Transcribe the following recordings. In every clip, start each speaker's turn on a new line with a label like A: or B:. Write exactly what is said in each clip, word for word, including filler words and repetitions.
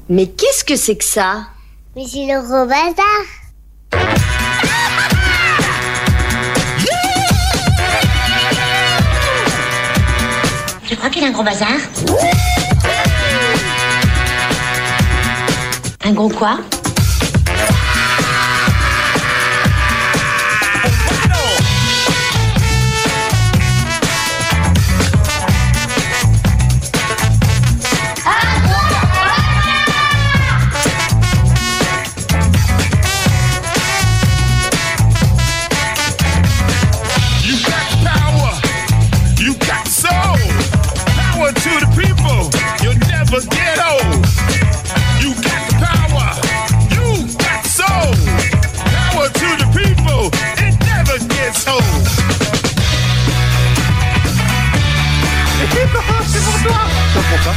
A: Mais qu'est-ce que c'est que ça?
B: Mais c'est le gros bazar.
C: Tu crois qu'il a un gros bazar? Un gros quoi?
D: Get old. You got the power. You got the soul. Power to the people. It never gets old.
E: C'est pour toi. C'est pour toi.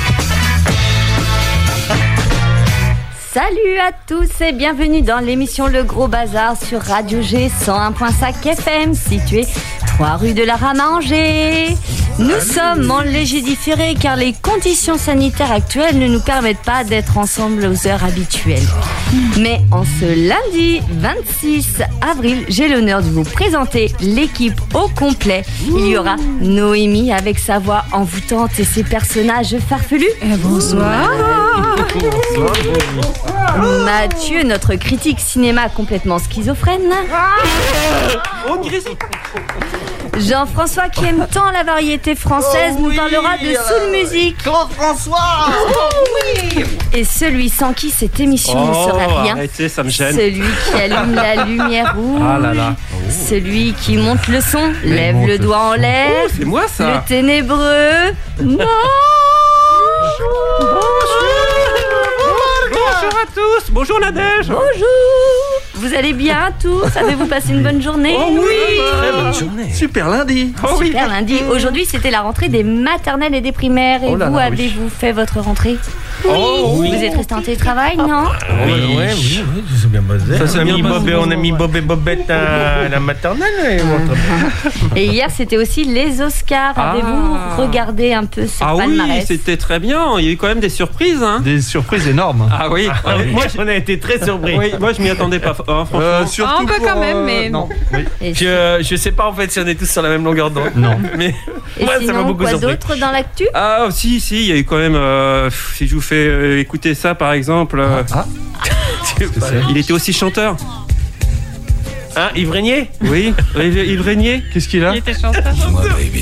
F: Salut à tous et bienvenue dans l'émission Le Gros Bazar sur Radio G cent un virgule cinq F M, située trois rue de la Rame à Angers. Nous sommes en léger différé car les conditions sanitaires actuelles ne nous permettent pas d'être ensemble aux heures habituelles. Mais en ce lundi vingt-six avril, j'ai l'honneur de vous présenter l'équipe au complet. Il y aura Noémie avec sa voix envoûtante et ses personnages farfelus.
G: Et bonsoir.
F: Bonsoir. Mathieu, notre critique cinéma complètement schizophrène. Jean-François, qui aime tant la variété française, oh oui, nous parlera de soul music.
E: Jean-François.
F: Oh oui. Et celui sans qui cette émission oh, ne serait rien.
H: Arrêtez, ça me gêne.
F: Celui qui allume la lumière rouge.
H: Ah là là. Oh.
F: Celui qui monte le son, mais lève le
H: monte.
F: doigt en l'air.
H: Oh, c'est moi ça.
F: Le ténébreux. Non.
H: Bonjour. Bonjour à tous. Bonjour Nadège.
F: Bonjour. Vous allez bien tous? Avez-vous passé une bonne journée?
H: Oh oui,
E: très bonne journée. Super lundi.
F: Oh oui. Super lundi. Aujourd'hui, c'était la rentrée des maternelles et des primaires. Et oh là vous, là, avez-vous oui. fait votre rentrée? Oui. Oh oui. Vous êtes resté en télétravail, non?
H: Oui, oui, oui, oui, oui, c'est bien basé. Ça, ça a mis Bob et on a mis Bob et Bobette à la maternelle.
F: Et, et hier, c'était aussi les Oscars. Ah. Avez-vous regardé un peu ce
H: ah
F: palmarès?
H: Oui, c'était très bien. Il y a eu quand même des surprises. Hein.
E: Des surprises énormes.
H: Ah oui. Ah, oui. Moi, on a été très surpris. Oui, moi, je m'y attendais pas. Hein, franchement.
G: Euh, surtout ah, un peu pour, quand même, mais
H: euh, non. Oui. Je, je sais pas en fait si on est tous sur la même longueur d'onde.
E: Non.
H: Mais
F: et moi, sinon, ça m'a beaucoup quoi surpris. D'autre dans l'actu?
H: Ah si si, il y a eu quand même. Euh, si je vous fais euh, écouter ça par exemple. Euh, ah. Il était aussi chanteur. Hein, Yves Régnier? Oui, Yves Régnier. Qu'est-ce qu'il a?
G: Il était chanteur.
D: Dis-moi baby.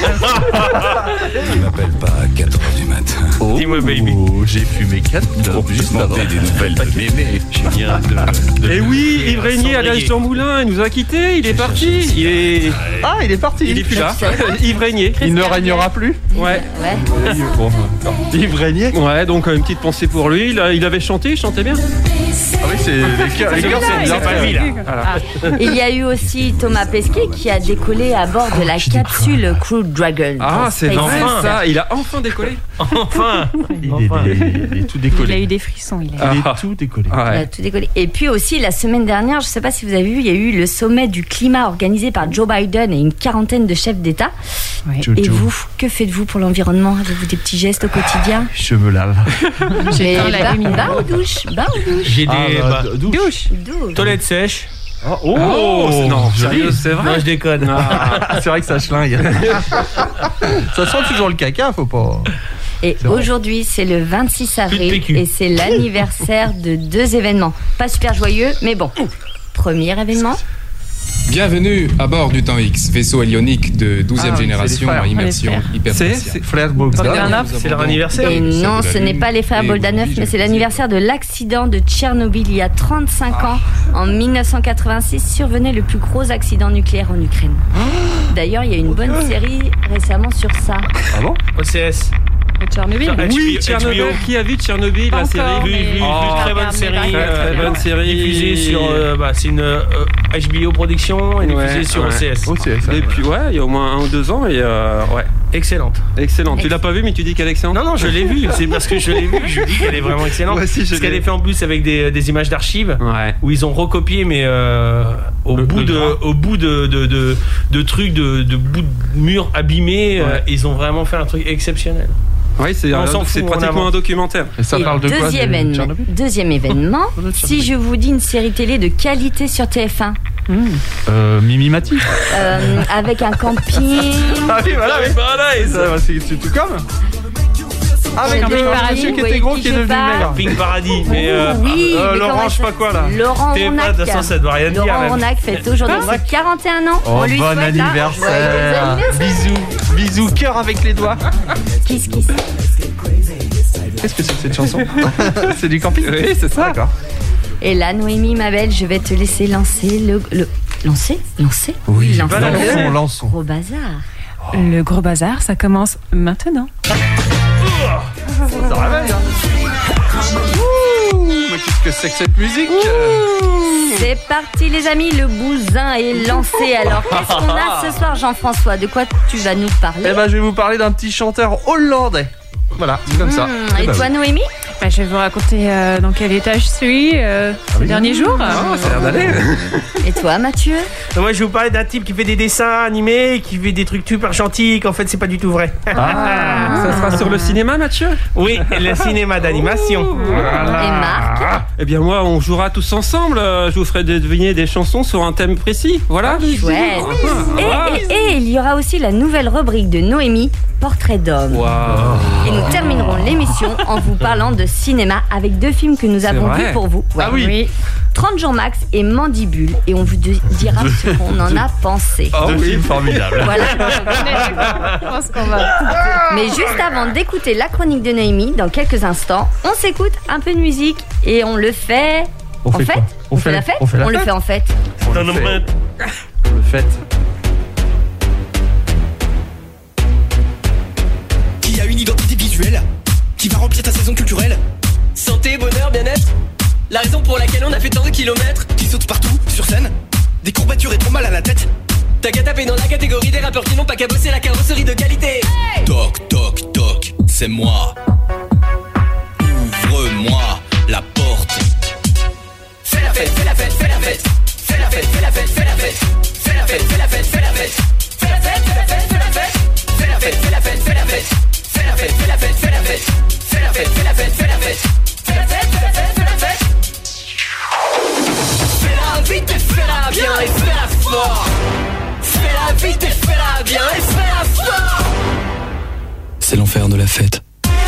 D: Tu m'appelles pas à quatre heures du matin.
H: Oh, dis-moi baby.
E: J'ai fumé quatre heures
D: pour juste demander des nouvelles de mémé. Je viens de...
H: Eh oui, Yves Régnier à l'âge Jean Moulin, il nous a quittés, il est parti. Il est...
E: Ah, il est parti.
H: Il est plus là. Yves Régnier.
E: Il ne régnera plus?
H: Ouais.
F: Ouais.
E: Bon, Yves Régnier.
H: Ouais, donc une petite pensée pour lui. Il, a, il avait chanté, il chantait bien.
E: Ah oui, c'est les cœurs, les cœurs, c'est pas lui là.
F: Voilà. Il y a eu aussi Thomas Pesquet qui a décollé à bord de la capsule Crew Dragon.
H: Ah, c'est enfin ça. Il a enfin décollé. Enfin.
E: Il, enfin. Est, il, est, il est tout décollé.
G: Il a eu des frissons. Il, a...
E: il est tout décollé.
F: Ah ouais. Il a tout décollé. Et puis aussi la semaine dernière, je ne sais pas si vous avez vu, il y a eu le sommet du climat organisé par Joe Biden et une quarantaine de chefs d'État. Ouais. Et Joe. Vous, que faites-vous pour l'environnement? Avez-vous des petits gestes au quotidien?
E: Je me lave.
F: J'ai la lumière. Bas ou douche? Bas ou douche?
H: J'ai des
E: ah, bah, douche.
H: douche.
F: Douche.
H: Toilette sèche.
E: Oh, oh, oh
H: non, sérieux, c'est vrai?
E: Non, je déconne. Ah, c'est vrai que ça schlingue. Ça sent toujours le caca, faut pas.
F: Et aujourd'hui, c'est le vingt-six avril et c'est l'anniversaire de deux événements. Pas super joyeux, mais bon. Premier événement.
I: Bienvenue à bord du Temps X, vaisseau hélionique de douzième
E: ah,
I: génération à immersion hyperspatiale.
H: C'est frère Bogdanov, c'est leur anniversaire.
F: Et non, ce n'est pas les frères Bogdanov, mais c'est l'anniversaire de l'accident de Tchernobyl il y a trente-cinq ans. En mille neuf cent quatre-vingt-six, survenait le plus gros accident nucléaire en Ukraine. D'ailleurs, il y a une bonne série récemment sur ça.
E: Ah bon?
H: O C S.
G: Tchernobyl.
H: Oui, Tchernobyl. Qui a vu Tchernobyl, la série?
G: Vu, vu,
H: oh,
G: très bonne série.
H: Très bonne série.
J: Diffusée sur, euh, bah, c'est une euh, H B O production et diffusée ouais, sur
H: ouais.
J: O C S.
E: O C S.
H: Et puis ouais, il y a au moins un ou deux ans et euh, ouais.
J: Excellente.
H: Excellente. Tu l'as pas vue, mais tu dis qu'elle est excellente.
J: Non, non, je l'ai vue. C'est parce que je l'ai vue. Je dis qu'elle est vraiment excellente.
H: Ouais, si,
J: parce qu'elle est faite en plus avec des, des images d'archives
H: ouais.
J: où ils ont recopié, mais euh, au,
H: le,
J: bout
H: le
J: de, au bout de de de, de trucs de, de bout de murs abîmés, ouais. euh, ils ont vraiment fait un truc exceptionnel.
H: Oui, c'est,
J: On
H: euh,
J: s'en
H: c'est
J: fout, on
H: pratiquement
J: avance.
H: un documentaire.
E: Et ça
F: Et
E: parle de quoi
F: deuxième,
E: du
F: événement-
E: Tchernobyl
F: deuxième événement,
E: De
F: si
E: Tchernobyl.
F: je vous dis une série télé de qualité sur T F un,
E: Euh, Mimi Mati.
F: euh, avec un camping,
E: Ah oui, voilà, oui.
J: Voilà, et
E: Ça,
J: ça.
E: bah, c'est c'est tout comme. Avec
F: Camping
E: le
F: Paradis,
E: monsieur qui
F: oui,
E: était gros
F: qui
E: qui est
F: je
E: devenu
F: parle.
E: maigre.
J: Pink Paradis, mais euh,
F: oui,
J: euh,
F: mais
J: Laurent,
F: comment
J: je sais
F: ça-
J: pas quoi là.
F: Laurent
J: T'es pas
F: Ronac.
J: de sens, ça doit rien dire.
F: Laurent
J: même.
F: Ronac fête aujourd'hui ses quarante et un ans.
E: Oh,
F: On lui
E: bon
F: souhaite un
E: anniversaire.
F: joyeux anniversaire.
E: Bisous, bisous, cœur avec les doigts.
F: Kiss, kiss.
E: Qu'est-ce que c'est que cette chanson? C'est du camping?
H: Oui, c'est ça.
E: D'accord.
F: Et là, Noémie, ma belle, je vais te laisser lancer le... le... Lancer Lancer
E: Oui,
F: lancer
E: lançons,
F: le
E: lançons.
F: gros bazar.
G: Le gros bazar, ça commence maintenant.
E: Ça réveille, hein. Ouh, mais qu'est-ce que c'est que cette musique?
F: C'est parti, les amis, le bousin est lancé. Alors, qu'est-ce qu'on a ce soir, Jean-François? De quoi tu vas nous parler?
E: Eh ben, je vais vous parler d'un petit chanteur hollandais. Voilà, c'est comme ça.
F: Hmm,
E: Eh
F: Et
E: ben,
F: toi, Noémie?
G: Bah, je vais vous raconter euh, dans quel état je suis euh, ces derniers jours.
E: Ah, ça a l'air d'aller.
F: Et toi, Mathieu?
J: Moi, je vais vous parler d'un type qui fait des dessins animés, qui fait des trucs super gentils, qu'en fait, c'est pas du tout vrai.
H: Ah, ça sera sur le cinéma, Mathieu?
J: Oui, le cinéma d'animation. Voilà.
F: Et Marc?
H: Eh bien, moi, on jouera tous ensemble. Euh, Je vous ferai deviner des chansons sur un thème précis. Voilà.
F: Chouette. Et, et, et il y aura aussi la nouvelle rubrique de Noémie, Portrait d'homme.
H: Waouh.
F: Et nous terminerons l'émission en vous parlant de cinéma avec deux films que nous avons
H: vrai.
F: vus pour vous. Ouais.
E: Ah oui.
F: trente jours max et Mandibule. Et on vous de- dira ce qu'on en a pensé.
E: Oh, Deux films formidables.
F: Voilà.
G: Je pense qu'on va.
F: Mais juste avant d'écouter la chronique de Noémie, dans quelques instants, on s'écoute un peu de musique et on le fait.
E: On
F: en
E: fait
F: fait
E: quoi
F: On fait la fête
E: On fait la
F: le
E: fête.
F: fait en fait.
J: Dans nos mains.
E: Le fait.
K: Qui a une identité visuelle, qui va remplir ta saison culturelle. Santé, bonheur, bien-être, la raison pour laquelle on a fait tant de kilomètres. Qui saute partout, sur scène, des courbatures et trop mal à la tête. T'as qu'à taper dans la catégorie des rappeurs qui n'ont pas qu'à bosser la carrosserie de qualité. Hey, toc, toc, toc, c'est moi. Ouvre-moi la porte. Fais la fête, fais la fête, fais la fête. Fais la fête, fais la fête, fais la fête. Fais la fête, fais la fête, fais la fête. Fais la fête, fais la fête, fais la fête. Fais la fête, fais la fête, fais la fête. Fais la fête, fais la fête, fais la fête. Fais la fête, fais la fête, fais la fête. Fais la fête, fais la fête, fais la fête. Fais-la vite et fais-la bien et fais-la fort. Fais-la vite et fais-la bien et fais-la fort. C'est l'enfer de la fête.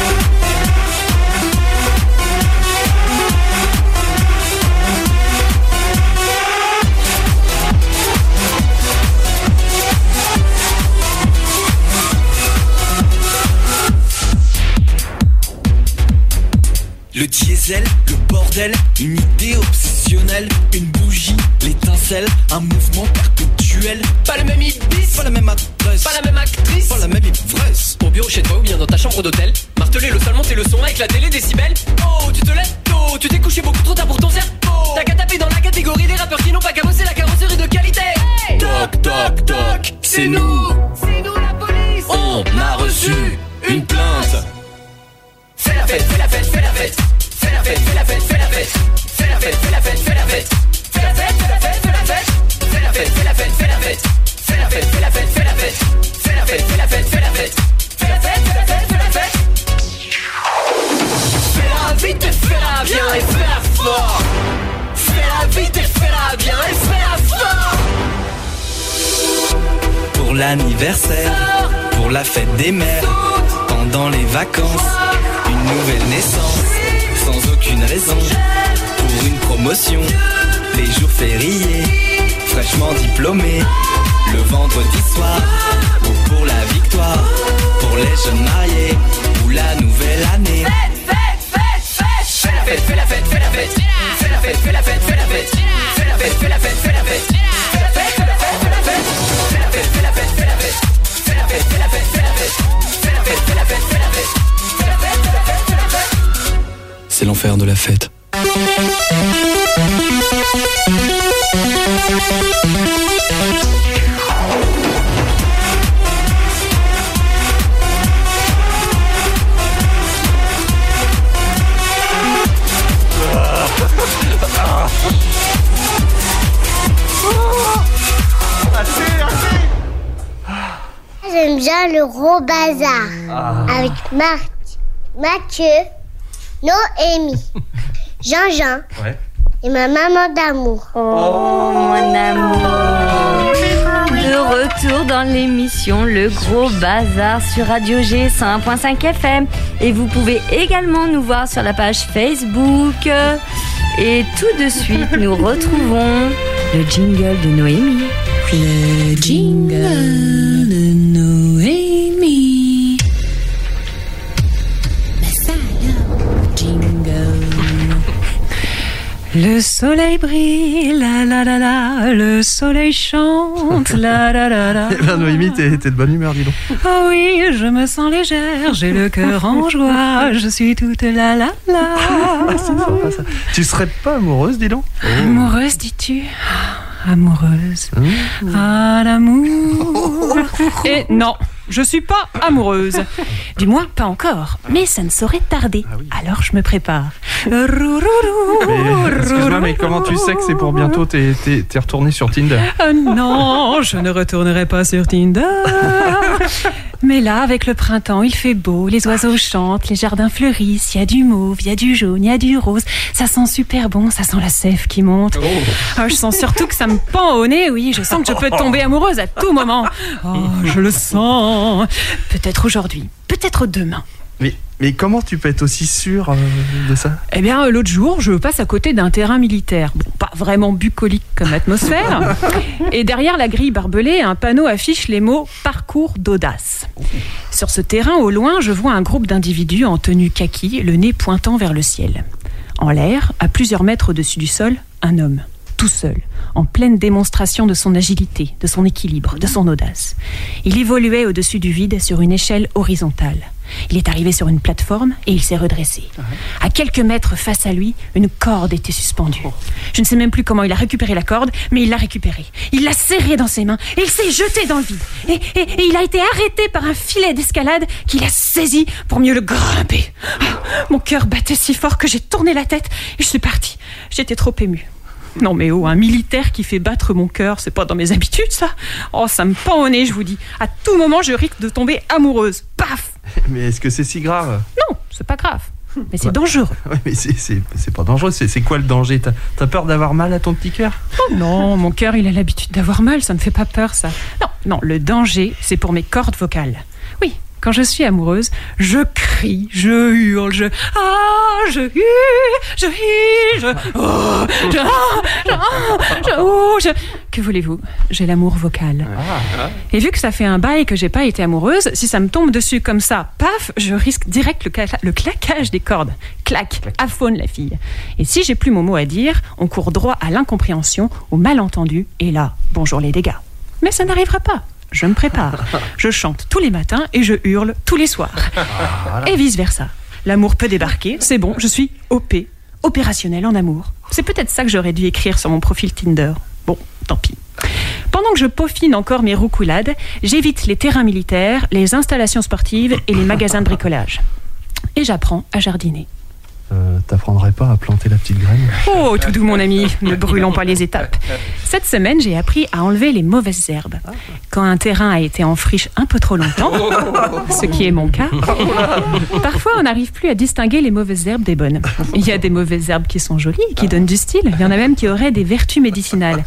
K: Le diesel, le bordel, une idée obsessionnelle, une bougie, l'étincelle, un mouvement perpétuel. Pas le même ibis, pas la même adresse, pas la même actrice, pas la même ivresse. Au bureau chez toi ou bien dans ta chambre d'hôtel, marteler le sol, monter le son avec la télé décibels. Oh, tu te lèves tôt, tu t'es couché beaucoup trop tard pour ton cerveau. T'as qu'à taper dans la catégorie des rappeurs qui n'ont pas qu'à bosser la carrosserie de qualité. Hey, toc, toc, toc, c'est nous, c'est nous la police. On a reçu une plainte. Fais la fête, fais la fête, fais la fête. Fais la fête, fais la fête, fais la fête. Fais la fête, fais la fête, fais la fête. Fais la fête, fais la fête, fais la fête. Fais la fête, fais la fête, fais la fête. Fais la fête, fais la fête, fais la fête. Fais la fête, fais la fête, fais la fête. Fais la fête, fais la fête, fais la fête. Fais-la vite et fais-la bien et fais-la fort. Fais-la vite et fais-la bien et fais-la fort. Pour l'anniversaire, pour la fête des mères, pendant les vacances, une nouvelle naissance, sans aucune raison, pour une promotion, les jours fériés, fraîchement diplômé, le vendredi soir, ou pour la victoire, pour les jeunes mariés, ou la nouvelle année. Fais la fête, fais la fête, fais la fête. Fais la fête, fais la fête, fais la fête. Fais la fête, fais la fête, fais la fête. Fais la fête, fais la fête, fais la fête. Fais la fête, fais la fête, fais la fête. Fais la fête, fais la fête, fais la fête. Fais la fête, fais la fête, fais la fête. Fais la fête, fais la fête, fais la fête. C'est l'enfer de la fête.
B: J'aime bien le gros bazar
E: Ah.
B: avec Martin Mathieu, Noémie, Jean-Jean
E: Ouais.
B: et ma maman d'amour.
F: Oh, mon amour. De retour dans l'émission Le Gros Bazar sur Radio G cent un point cinq F M. Et vous pouvez également nous voir sur la page Facebook. Et tout de suite, nous retrouvons le jingle de Noémie.
G: Le jingle de Noémie. Le soleil brille, la la la la, le soleil chante, la la la la.
E: Eh ben Noémie, t'es, t'es de bonne humeur, dis donc.
G: Oh oui, je me sens légère, j'ai le cœur en joie, je suis toute la la la.
E: C'est sympa, ça. Tu serais pas amoureuse, dis donc?
G: Amoureuse, dis-tu? Amoureuse.
E: Mmh.
G: Ah, l'amour. Et non, je suis pas amoureuse. Du moins, pas encore. Mais ça ne saurait tarder.
E: Ah oui.
G: Alors, je me prépare.
E: Mais, excuse-moi, mais comment tu sais que c'est pour bientôt? T'es, t'es, t'es retourné sur Tinder?
G: Oh non, je ne retournerai pas sur Tinder. Mais là, avec le printemps, il fait beau, les oiseaux chantent, les jardins fleurissent, il y a du mauve, il y a du jaune, il y a du rose. Ça sent super bon, ça sent la sève qui monte. Oh, je sens surtout que ça me pend au nez, oui, je sens que je peux tomber amoureuse à tout moment. Oh, je le sens. Peut-être aujourd'hui, peut-être demain.
E: Mais, mais comment tu peux être aussi sûre euh, de ça?
G: Eh bien, euh, l'autre jour, je passe à côté d'un terrain militaire. Bon, pas vraiment bucolique comme atmosphère. Et derrière la grille barbelée, un panneau affiche les mots « Parcours d'audace ». Sur ce terrain, au loin, je vois un groupe d'individus en tenue kaki, le nez pointant vers le ciel. En l'air, à plusieurs mètres au-dessus du sol, un homme, tout seul, en pleine démonstration de son agilité, de son équilibre, de son audace. Il évoluait au-dessus du vide sur une échelle horizontale. Il est arrivé sur une plateforme et il s'est redressé. À quelques mètres face à lui, une corde était suspendue. Je ne sais même plus comment il a récupéré la corde, mais il l'a récupérée. Il l'a serrée dans ses mains et il s'est jeté dans le vide. Et, et, et il a été arrêté par un filet d'escalade qu'il a saisi pour mieux le grimper. Oh, mon cœur battait si fort que j'ai tourné la tête et je suis partie. J'étais trop émue. Non mais oh, un militaire qui fait battre mon cœur, c'est pas dans mes habitudes ça. Oh, ça me pend au nez, je vous dis. À tout moment, je risque de tomber amoureuse. Paf!
E: Mais est-ce que c'est si grave?
G: Non, c'est pas grave. Mais c'est
E: Ouais.
G: dangereux.
E: Ouais, mais c'est, c'est, c'est pas dangereux, c'est, c'est quoi le danger? T'as, t'as peur d'avoir mal à ton petit cœur?
G: Oh non, mon cœur, il a l'habitude d'avoir mal, ça ne fait pas peur ça. Non, non, le danger, c'est pour mes cordes vocales. Oui, quand je suis amoureuse, je crie, je hurle, je... Ah, je hurle, je hurle, je... Oh, je... Ah, je... Ah, je... Oh, je... Que voulez-vous? J'ai l'amour vocal.
E: Ah.
G: Et vu que ça fait un bail que j'ai pas été amoureuse, si ça me tombe dessus comme ça, paf, je risque direct le, cla- le claquage des cordes. Clac, aphone la fille. Et si j'ai plus mon mot à dire, on court droit à l'incompréhension, au malentendu, et là, bonjour les dégâts. Mais ça n'arrivera pas. Je me prépare. Je chante tous les matins et je hurle tous les soirs. Et vice-versa. L'amour peut débarquer, c'est bon, je suis O P, opérationnel en amour. C'est peut-être ça que j'aurais dû écrire sur mon profil Tinder. Bon, tant pis. Pendant que je peaufine encore mes roucoulades, j'évite les terrains militaires, les installations sportives et les magasins de bricolage. Et j'apprends à jardiner.
E: Euh, t'apprendrais pas à planter la petite graine?
G: Oh, tout doux mon ami, ne brûlons pas les étapes. Cette semaine, j'ai appris à enlever les mauvaises herbes. Quand un terrain a été en friche un peu trop longtemps, ce qui est mon cas, parfois on n'arrive plus à distinguer les mauvaises herbes des bonnes. Il y a des mauvaises herbes qui sont jolies, qui donnent du style. Il y en a même qui auraient des vertus médicinales.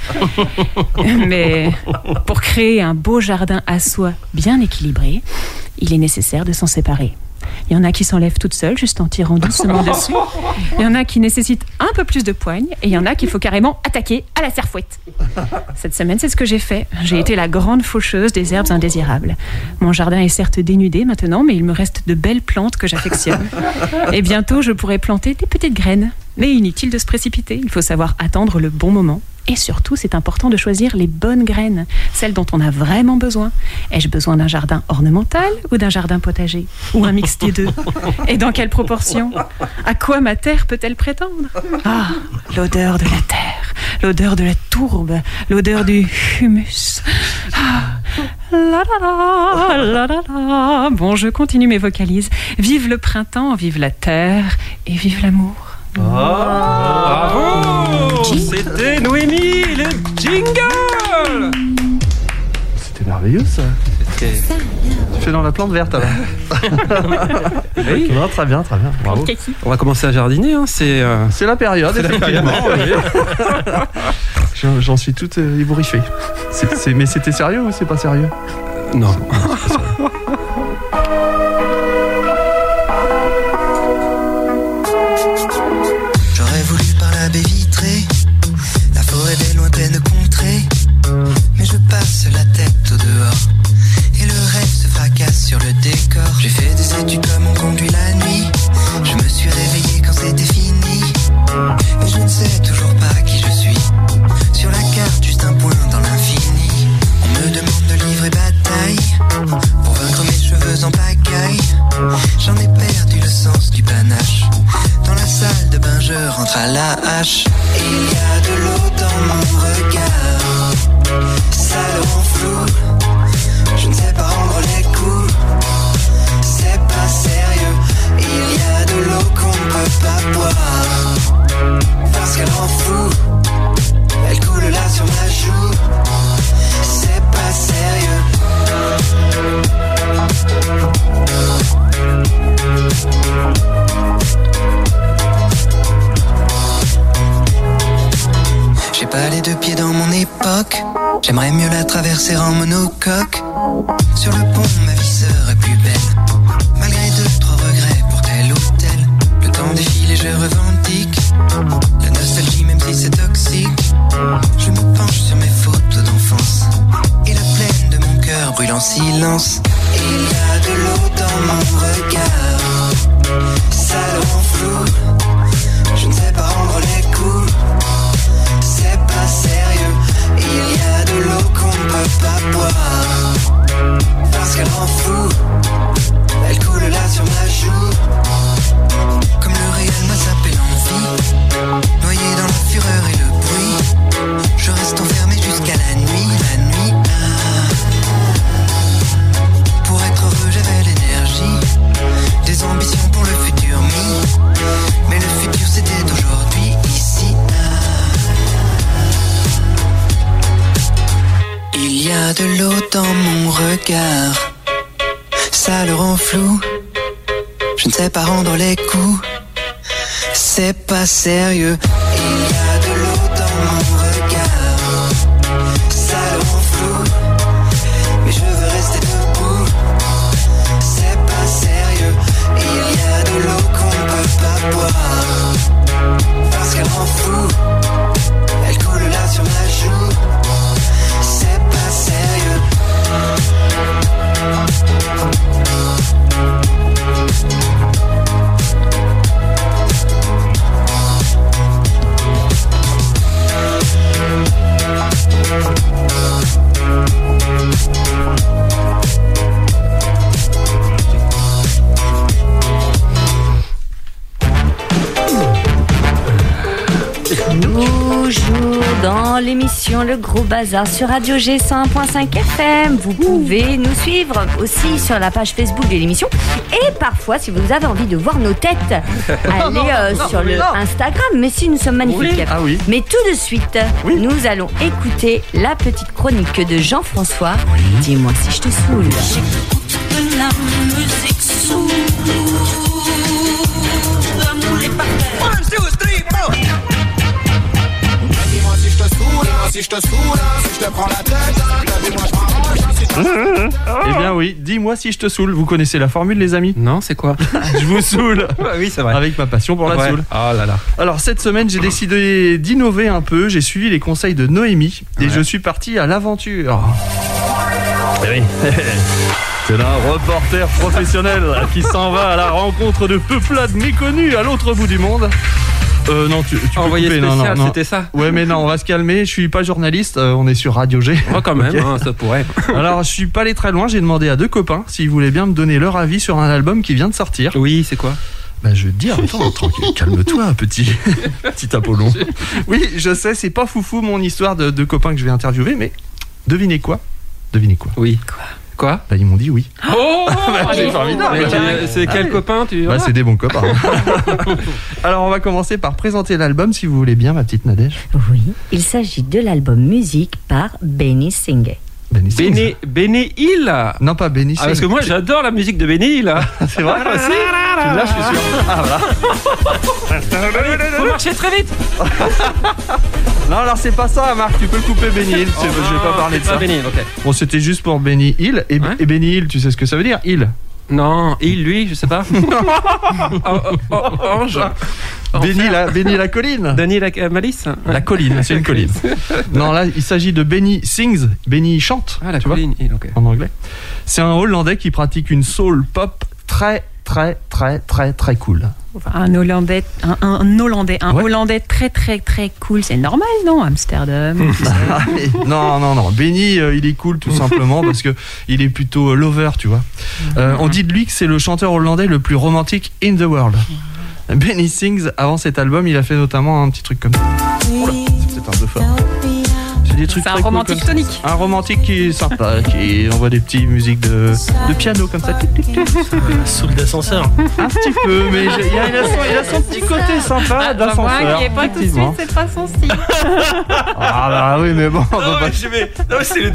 G: Mais pour créer un beau jardin à soi bien équilibré, il est nécessaire de s'en séparer. Il y en a qui s'enlèvent toutes seules, juste en tirant doucement dessus. Il y en a qui nécessitent un peu plus de poigne. Et il y en a qu'il faut carrément attaquer à la serfouette. Cette semaine, c'est ce que j'ai fait. J'ai été la grande faucheuse des herbes indésirables. Mon jardin est certes dénudé maintenant, mais il me reste de belles plantes que j'affectionne. Et bientôt, je pourrai planter des petites graines. Mais inutile de se précipiter. Il faut savoir attendre le bon moment. Et surtout, c'est important de choisir les bonnes graines, celles dont on a vraiment besoin. Ai-je besoin d'un jardin ornemental ou d'un jardin potager? Ou un mix des deux? Et dans quelle proportion? À quoi ma terre peut-elle prétendre? Ah, l'odeur de la terre, l'odeur de la tourbe, l'odeur du humus. Ah, la la la, la la la. Bon, je continue mes vocalises. Vive le printemps, vive la terre et vive l'amour.
H: Oh, bravo! C'était Noémie, le jingle!
E: C'était merveilleux ça.
H: C'était...
E: fais dans la plante verte alors.
H: Oui.
E: Non, très bien, très bien. Bravo.
H: On va commencer à jardiner, hein. c'est... Euh...
E: C'est la période,
H: C'est la
E: effectivement.
H: période.
E: Oui. J'en, j'en suis tout euh, ébouriffé. C'est, c'est, mais c'était sérieux ou c'est pas sérieux?
H: Non.
K: J'aurais voulu par la baie vitrée, la forêt des lointaines contrées, mais je passe la tête au dehors, et le rêve se fracasse sur le décor. J'ai fait des études comme on conduit la nuit, je me suis réveillé quand c'était fini, mais je ne sais toujours pas qui je suis, sur la carte juste un point dans l'infini. On me demande de livrer bataille, pour vaincre mes cheveux en pagaille, j'en ai perdu le sens du panache. Dans la salle de bain je rentre à la hache. Il y a de l'eau dans mon regard, ça le rend flou, je ne sais pas rendre les coups, c'est pas sérieux. Il y a de l'eau qu'on ne peut pas boire, parce qu'elle rend fou, elle coule là sur ma joue, c'est pas sérieux. J'ai pas les deux pieds dans mon époque, j'aimerais mieux la traverser en monocoque. Sur le pont, ma vie serait plus belle, malgré deux, trois regrets pour tel ou tel. Le temps défile et je revendique la nostalgie même si c'est toxique. Je me penche sur mes photos d'enfance, et la plaine de mon cœur brûle en silence. Il y a de l'eau dans mon regard, ça le rend flou, je ne sais pas rendre les coups, c'est pas sérieux. Il y a de l'eau qu'on ne peut pas boire, parce qu'elle rend fou, elle coule là sur ma joue, comme le réel m'a sapé l'envie, noyé dans la fureur et le bruit, je reste enfermé jusqu'à la nuit, la nuit. Ah. Pour être heureux j'avais l'énergie, des ambitions pour le futur mis, mais le futur c'était aujourd'hui, ici. Il y a de l'eau dans mon regard, ça le rend flou, je ne sais pas rendre les coups, c'est pas sérieux. Il y a de l'eau dans mon regard, ça le rend flou, mais je veux rester debout, c'est pas sérieux. Il y a de l'eau qu'on ne peut pas boire, parce qu'elle rend fou, elle coule là sur ma joue, c'est pas sérieux.
F: Toujours dans l'émission Le Gros Bazar sur Radio G cent un point cinq F M. Vous pouvez nous suivre aussi sur la page Facebook de l'émission. Et parfois, si vous avez envie de voir nos têtes, allez euh,
E: non,
F: sur le
E: non.
F: Instagram. Mais si, nous sommes magnifiques.
E: Oui. Ah oui.
F: Mais tout de suite,
E: Oui.
F: nous allons écouter la petite chronique de Jean-François. Dis-moi si je te saoule.
L: De la musique sourde, l'amour est par terre. One, two, three, four.
D: Dis-moi si je te saoule, si je te saoule, si je te prends la tête, dis-moi je m'arrange, si je
E: Eh bien oui, dis-moi si je te saoule. Vous connaissez la formule, les amis?
H: Non, c'est quoi?
E: Je vous saoule.
H: Ouais, oui, c'est vrai.
E: Avec ma passion pour la
H: Ouais.
E: soul.
H: Oh là là.
E: Alors cette semaine, j'ai décidé d'innover un peu. J'ai suivi les conseils de Noémie et
H: Ouais.
E: je suis parti à l'aventure. Eh oui. C'est un reporter professionnel qui s'en va à la rencontre de peuplades méconnues à l'autre bout du monde. Euh, non, tu, tu peux
H: Envoyé
E: couper,
H: spécial,
E: non, non, non.
H: c'était ça?
E: Ouais, mais non, on va se calmer. Je suis pas journaliste, euh, on est sur Radio G.
H: Oh, quand même,
E: Ok.
H: hein, ça pourrait.
E: Alors, je suis pas allé très loin. J'ai demandé à deux copains s'ils voulaient bien me donner leur avis sur un album qui vient de sortir.
H: Oui, c'est quoi?
E: Bah, je veux te dire, attends, tranquille, calme-toi, petit, petit Apollon. Oui, je sais, c'est pas foufou mon histoire de, de copains que je vais interviewer, mais devinez quoi? Devinez quoi?
H: Oui. Quoi? Quoi?
E: Bah, ils m'ont dit oui.
H: Oh,
E: bah, c'est formidable.
H: Mais tu- C'est quel
E: Allez.
H: copain tu
E: Bah, c'est des bons copains. Alors, on va commencer par présenter l'album, si vous voulez bien, ma petite Nadège.
F: Oui, il s'agit de l'album Musique par Benny Singh.
E: Benny Sings.
H: Benny, Benny Hill.
E: Non, pas Benny Sings.
H: Ah, parce que moi j'adore la musique de Benny Hill.
E: C'est vrai aussi. Tu me lâches, je suis sûr. Ah voilà.
H: Faut marcher très vite.
E: Non, alors c'est pas ça, Marc. Tu peux le couper, Benny Hill.
H: Oh,
E: je vais
H: non,
E: pas parler de
H: c'est
E: ça.
H: pas Benny Hill, ok.
E: Bon, c'était juste pour Benny Hill. Et,
H: Ouais.
E: et Benny Hill, tu sais ce que ça veut dire? Hill.
H: Non, Hill, lui, je sais pas. oh, oh, oh, Ange.
E: Benny la, Benny la colline.
H: Danny la euh, Malice.
E: La colline, c'est une colline. Non, là, il s'agit de Benny Sings. Benny chante.
H: Ah, la
E: tu
H: colline, Hill, ok.
E: vois, en anglais. C'est un Hollandais qui pratique une soul pop très, très, très, très, très cool.
G: Enfin, un Hollandais, un, un, un Hollandais, un
E: Ouais.
G: Hollandais très très très cool, c'est normal, non? Amsterdam.
E: non, non, non. Benny, euh, il est cool tout simplement parce que il est plutôt euh, lover, tu vois. Euh, on dit de lui que c'est le chanteur hollandais le plus romantique in the world. Benny Sings, avant cet album, il a fait notamment un petit truc comme ça. Oula, c'est peut-être un peu fort. C'est des trucs
G: C'est un
E: très cool
G: romantique
E: comme ça.
G: tonique.
E: Un romantique qui est sympa, qui envoie des petites musiques de, de piano comme ça.
J: Soul d'ascenseur.
E: Un petit peu, mais je- il a, il a son, il a son petit côté sympa
G: Ah,
E: d'ascenseur.
G: moi qui est pas tout de suite,
E: effectivement.
G: c'est pas son style.
E: Ah bah oui, mais bon, on va
J: Non,
E: pas-
J: mais je vais. Non, mais c'est le.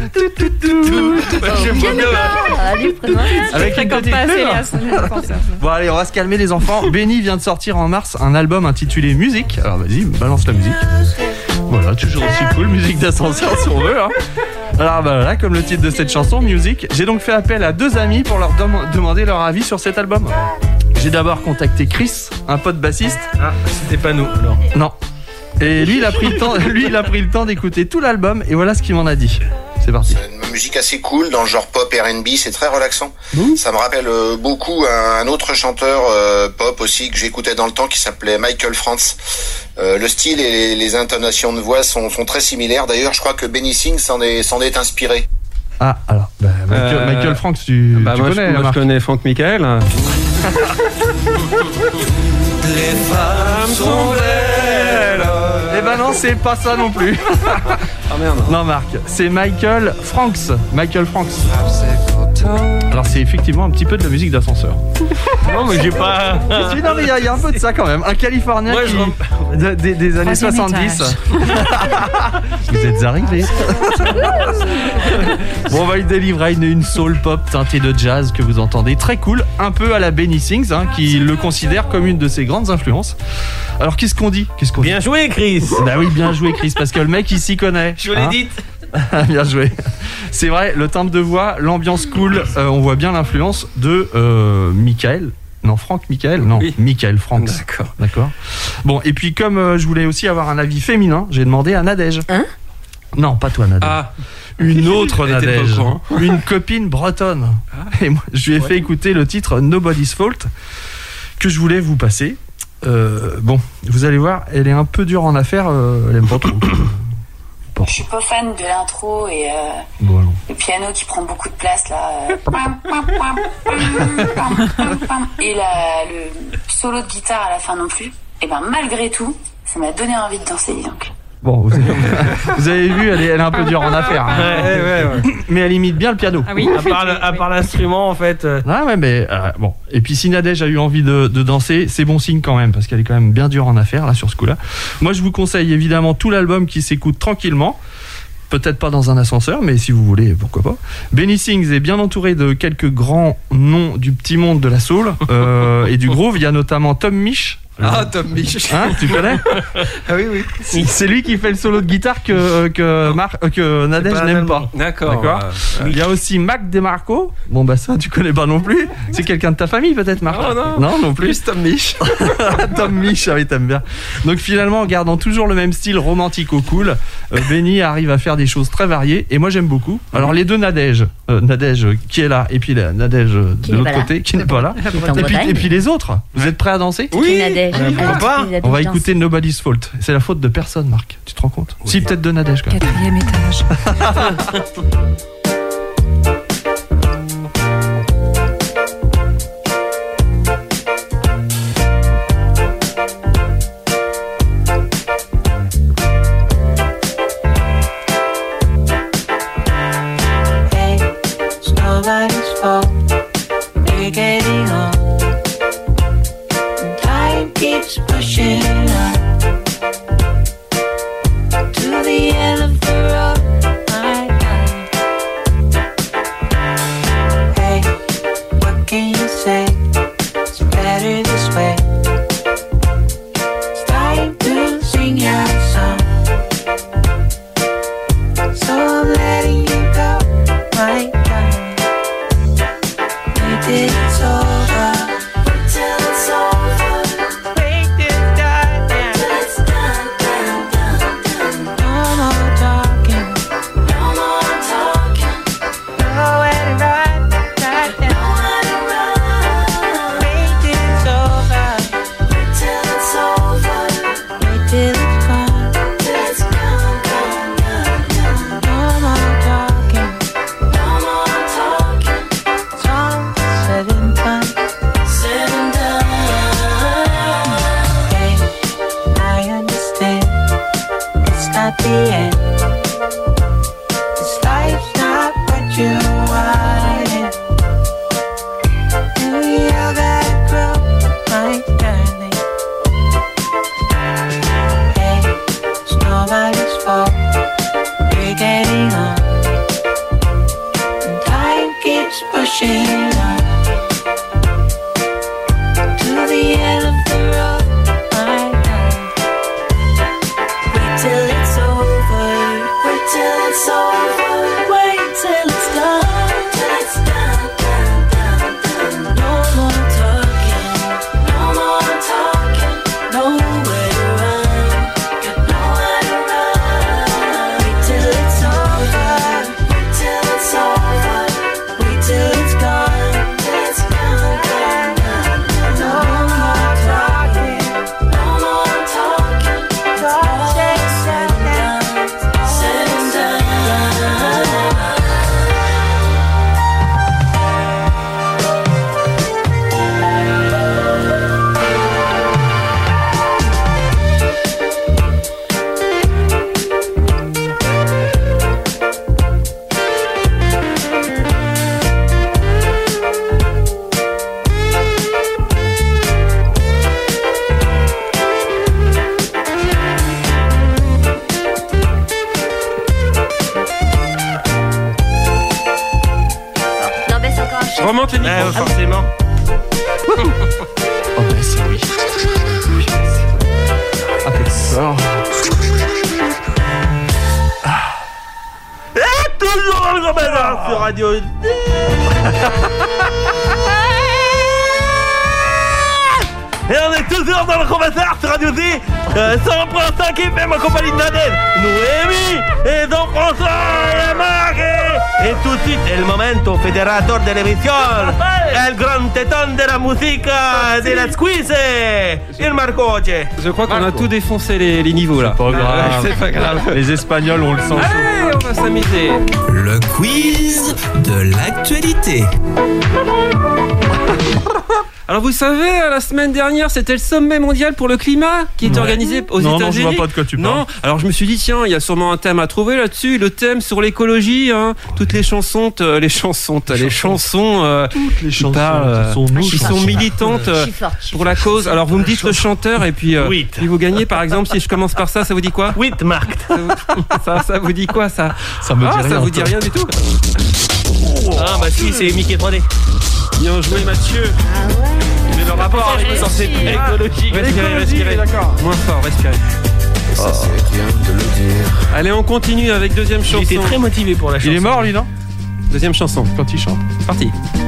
J: J'aime bien.
F: Allez, prenons un.
E: avec
G: Je
E: une
G: fréquente
E: petite
G: pas assez
E: peur.
G: les ascenseurs.
E: Bon allez, on va se calmer les enfants. Benny vient de sortir en mars un album intitulé Musique. Alors vas-y, balance la musique. Voilà, toujours aussi cool, musique d'ascenseur si on veut. Hein. Alors bah voilà, comme le titre de cette chanson, Musique, j'ai donc fait appel à deux amis pour leur dem- demander leur avis sur cet album. J'ai d'abord contacté Chris, un pote bassiste.
J: Ah, c'était pas nous alors.
E: Non. Et lui, il a pris le temps, lui, il a pris le temps d'écouter tout l'album et voilà ce qu'il m'en a dit. C'est parti.
M: Une musique assez cool dans le genre pop R and B, c'est très relaxant. Ça me rappelle euh, beaucoup un, un autre chanteur euh, pop aussi que j'écoutais dans le temps qui s'appelait Michael Franz. Euh, le style et les, les intonations de voix sont, sont très similaires. D'ailleurs, je crois que Benny Sings s'en est, s'en est inspiré.
E: Ah alors, bah, Michael,
H: Euh,
E: Michael Franks, tu,
H: Bah,
E: tu
H: moi,
E: connais
H: je, moi,
E: Marc.
H: je connais Franck Michael.
K: Les femmes sont belles.
E: Eh ben non, c'est pas ça non plus.
H: Ah merde.
E: Non Marc, c'est Michael Franks. Michael Franks. Alors c'est effectivement un petit peu de la musique d'ascenseur.
J: Non, mais j'ai pas.
E: Si, non mais il y, a- il y a un peu de ça quand même. Un Californien
J: Moi,
E: qui...
J: je
E: de- des, des années
G: Troisième
E: soixante-dix.
G: étage.
E: Vous êtes arrivés. Bon, on va lui délivrer une, une soul pop teintée de jazz que vous entendez. Très cool, un peu à la Benny Sings, hein, qui le considère comme une de ses grandes influences. Alors qu'est-ce qu'on dit Qu'est-ce qu'on
J: Bien joué, Chris.
E: dit Bah oui, bien joué Chris, parce que le mec il s'y connaît.
J: Je vous l'ai
E: hein.
J: dit.
E: Bien joué. C'est vrai, le timbre de voix, l'ambiance cool, euh, on voit bien l'influence de euh, Michael. Non, Franck Michael Non,
H: Oui.
E: Michael Franks.
H: D'accord.
E: D'accord. Bon, et puis comme euh, je voulais aussi avoir un avis féminin, j'ai demandé à Nadège.
F: Hein
E: Non, pas toi Nadège.
H: Ah,
E: Une autre
H: Elle était pas au
E: Nadège.
H: courant.
E: Une copine bretonne. Et moi, je lui ai fait écouter le titre Nobody's Fault que je voulais vous passer. Euh, bon, vous allez voir, elle est un peu dure en affaires, euh, elle aime pas trop. Bon.
N: Je suis pas fan de l'intro et euh,
E: Bon, alors.
N: le piano qui prend beaucoup de place là. euh. Et la, le solo de guitare à la fin non plus. Et ben malgré tout, ça m'a donné envie de danser, dis donc.
E: Bon, vous avez, vous avez vu, elle est, elle est un peu dure en affaires. hein.
J: Ouais, ouais, ouais.
E: Mais elle imite bien le piano.
G: Ah oui.
J: À part, le- à part l'instrument, en fait. euh,
E: Ah ouais, mais euh, bon. Et puis si Nadège a eu envie de, de danser, c'est bon signe quand même, parce qu'elle est quand même bien dure en affaires, là, sur ce coup-là. Moi, je vous conseille évidemment tout l'album qui s'écoute tranquillement. Peut-être pas dans un ascenseur, mais si vous voulez, pourquoi pas. Benny Sings est bien entouré de quelques grands noms du petit monde de la soul euh, et du groove. Il y a notamment Tom Misch.
H: ah Tom Mich.
E: Hein, tu connais?
H: Ah oui, oui.
E: C'est lui qui fait le solo de guitare que, que, Mar- euh, que Nadège
J: pas un
E: n'aime
J: Allemand.
E: pas.
H: D'accord.
E: D'accord.
H: Euh,
E: Il y a aussi Mac DeMarco. Bon, bah ça, tu connais pas non plus. C'est quelqu'un de ta famille, peut-être, Marc?
H: Oh, non.
E: Non, non plus.
H: Plus Tom Mich.
E: Tom Mich, ah oui, t'aimes bien. Donc finalement, en gardant toujours le même style romantique au cool, euh, Benny arrive à faire des choses très variées et moi j'aime beaucoup. Alors les deux Nadège, euh, Nadège euh, qui est là et puis la Nadège euh,
F: Qui
E: de
F: n'est
E: l'autre
F: pas là.
E: côté qui n'est pas là.
F: Qui est en
E: Et puis,
F: Bretagne.
E: et puis les autres, vous êtes prêts à danser?
F: Oui. Nadège.
J: Euh, pourquoi
F: Elle
J: pas
F: a
E: On va
F: des danses.
E: écouter Nobody's Fault. C'est la faute de personne, Marc. Tu te rends compte? Si, peut-être de Nadège quand même.
G: Quatrième étage.
L: Hey, it's nobody's fault. We're getting on. And time keeps pushing on to the end of the road. I, I the end. This life's not what you wanted. And we all gotta grow, my darling. Hey, it's nobody's fault. We're getting on. And time keeps pushing on. To the end of the road, my darling. Wait till it's over. Wait till it's over. Wait till it's done. Till it's done, done, done, done. No more talking. No more talking. Nowhere to run. Got nowhere to run. Wait till it's over. Wait till it's over. Wait till it's gone. Till it's gone, gone, gone. No more talking. No more talking. It's all said and done. Said and done.
F: Non, baisse encore un chien.
H: Remonte les micros.
J: Ouais, forcément.
E: Oh, bah, c'est oui. Ah, t'es fort.
J: Et toujours le gros bazar sur Radio D. Et on est toujours dans le gros bazar sur Radio D. Euh, cent point cinq F M en compagnie de Nadège, Noémie et Jean-François et Marc. Et tout de suite, el momento federator de l'émission, el grand téton de la musique, de la squeeze, il Marcoche.
H: Je crois qu'on a tout défoncé les, les niveaux là.
E: Pas grave.
H: C'est pas grave.
E: Les Espagnols, on le sent.
H: Allez, on va s'amuser.
K: Le quiz de l'actualité.
H: Alors vous savez, la semaine dernière, c'était le sommet mondial pour le climat qui est
E: Ouais.
H: organisé aux
E: Non, non,
H: États-Unis.
E: je vois pas de quoi tu parles.
H: Non, alors je me suis dit tiens, il y a sûrement un thème à trouver là-dessus. Le thème sur l'écologie, hein. Toutes les chansons, euh, les chansons, les chansons, euh,
E: Toutes les
H: qui
E: chansons
H: parlent, euh,
E: sont nos
H: qui
E: chansons.
H: sont militantes euh,
F: Je suis forte, je suis
H: pour la cause. Alors vous me dites le chanteur et puis, euh,
J: Oui.
H: puis vous gagnez. Par exemple, si je commence par ça, ça vous dit quoi?
J: Oui, Marc.
H: Ça vous, ça, ça vous dit quoi ça?
E: Ça me dit
H: Ah,
E: rien.
H: ça vous dit rien du tout?
J: Ah bah si, c'est Mickey trois D.
H: Bien joué Mathieu.
J: Mais le rapport avec le sens écologique.
H: Respirez, respirez. Moins fort, respirez.
K: Ça, c'est rien de le dire.
H: Allez, on continue avec deuxième chanson.
J: J'étais très motivé pour la chanson.
E: Il est mort, lui, non?
H: Deuxième chanson.
E: Quand il chante.
H: C'est parti.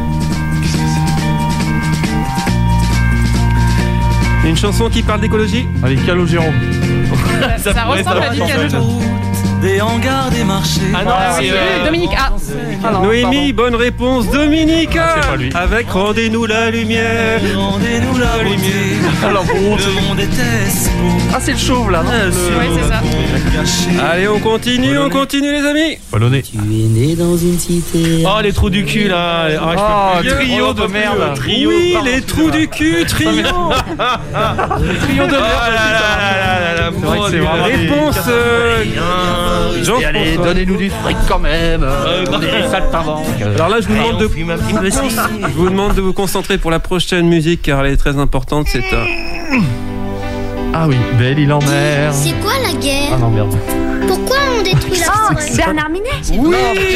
H: Une chanson qui parle d'écologie.
E: Allez, Calogero.
G: Ça, ça ressemble à du Calogero.
K: Des hangars, des marchés.
J: Ah non,
G: Ah,
J: c'est
G: c'est
J: euh,
G: Dominique A. Ah non,
H: Noémie, bonne réponse. Dominique,
E: Ah, c'est pas lui.
H: avec Rendez-nous la lumière.
K: Rendez-nous la lumière.
E: Alors, bon,
K: Le monde était beau.
E: ah, c'est le chauve, là, non?
G: Ouais, c'est ça.
K: Caché.
H: Allez, on continue, on continue les amis.
E: Polonais.
K: Tu es né dans une cité.
J: Oh, les trous du cul là. Ah, je
E: Oh,
J: peux plus.
E: trio
J: Oh,
E: de
J: on peut plus,
E: merde.
J: euh, Trio.
H: Oui,
J: pardon,
H: les trous du cul, trio.
E: Trio de
J: Oh
E: merde.
J: là là là là là,
E: C'est vrai que c'est
J: mon
E: vraiment
J: Dieu.
E: des-
H: Réponse, euh, Jean-François.
E: Allez, donnez-nous du fric quand même.
J: Euh,
E: Des saltimbanques.
H: Alors là, je vous
J: Allez,
H: demande
J: on
H: de
J: fume un petit peu aussi.
H: Je vous demande de vous concentrer pour la prochaine musique car elle est très importante. C'est un.
E: Ah oui, belle île en mer.
B: C'est quoi la
E: Ah
B: guerre?
E: non, merde.
B: Pourquoi on détruit la
F: Oh,
B: forêt?
F: Bernard Minet.
E: Oui.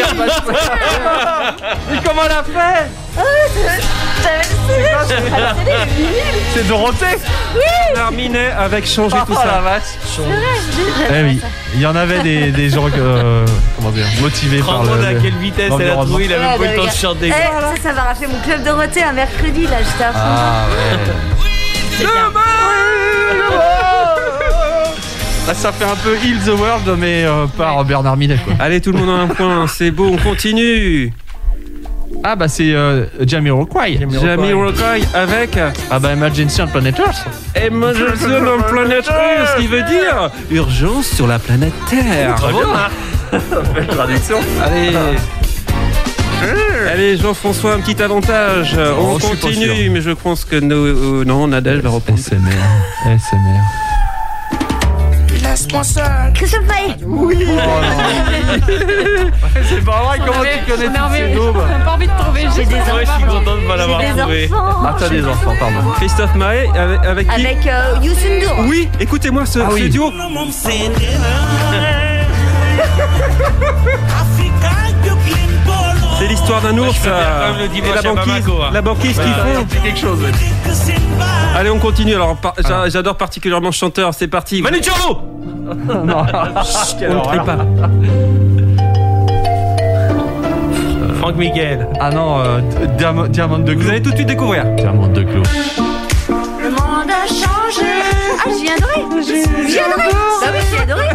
E: Mais comment elle a fait? C'est Dorothée.
H: Bernard Minet avec Changer tout
E: Oh la
H: ça.
E: vache. Eh oui, il y en avait des, des gens euh, comment dire, motivés par
J: Prends-moi
E: le.
J: à quelle vitesse elle a
E: l'environnement.
J: trouvé, il a même pas eu le temps de chanter.
F: Eh, ça, ça va racheter mon club Dorothée un mercredi, là, juste après.
E: Ah ouais.
F: C'est bien.
E: Là, ça fait un peu Heal the World, mais euh, par Bernard Minet, quoi.
H: Allez, tout le monde a un point, c'est beau, on continue.
E: Ah bah c'est euh, Jamiroquai.
H: Jamiroquai avec
E: Ah bah Emergency on Planet Earth.
H: Emergency on Planet Earth, ce qui veut dire urgence sur la planète Terre.
J: Bravo, Marc.
E: Belle traduction.
H: Allez. Allez, Jean-François, un petit avantage.
E: Oh,
H: on
E: je suis pas
H: continue,
E: sûr.
H: mais je pense que no, euh, non, Nadège va reprendre.
E: S M R. S M R.
K: Las
L: laisse-moi seul.
A: Christophe Maé.
L: Oui.
E: C'est pas vrai, comment tu connais toutes ces daubes?
G: On n'a pas envie de trouver.
F: J'ai des
H: Ouais, je suis
F: enfants.
H: content de pas l'avoir
F: J'ai des
H: trouvé.
F: enfants.
E: Ah, t'as des enfants, pardon.
H: Christophe Maé, avec, avec qui?
F: Avec euh, Youssou N'Dour.
H: Oui, écoutez-moi ce,
E: Ah oui.
H: ce duo. C'est l'histoire d'un ours
J: préfère
H: euh,
J: quand même le
H: et
J: dimanche
H: la
J: à
H: banquise,
J: Bamako, hein.
H: la banquise
E: Bah,
H: qu'ils font.
E: c'est quelque chose. ouais.
H: Allez, on continue. Alors, par- j'a- j'adore particulièrement ce chanteur. C'est parti.
J: Manu Chao.
E: Non.
H: On ne crie pas.
J: Franck Miguel.
E: Ah non, euh, diamant, diamant de
H: Vous
E: clou.
H: allez tout de suite découvrir.
E: Diamant de clou.
F: Le monde a changé. Ah, j'y adorais. J'y adorais. Bah oui, j'y adorais.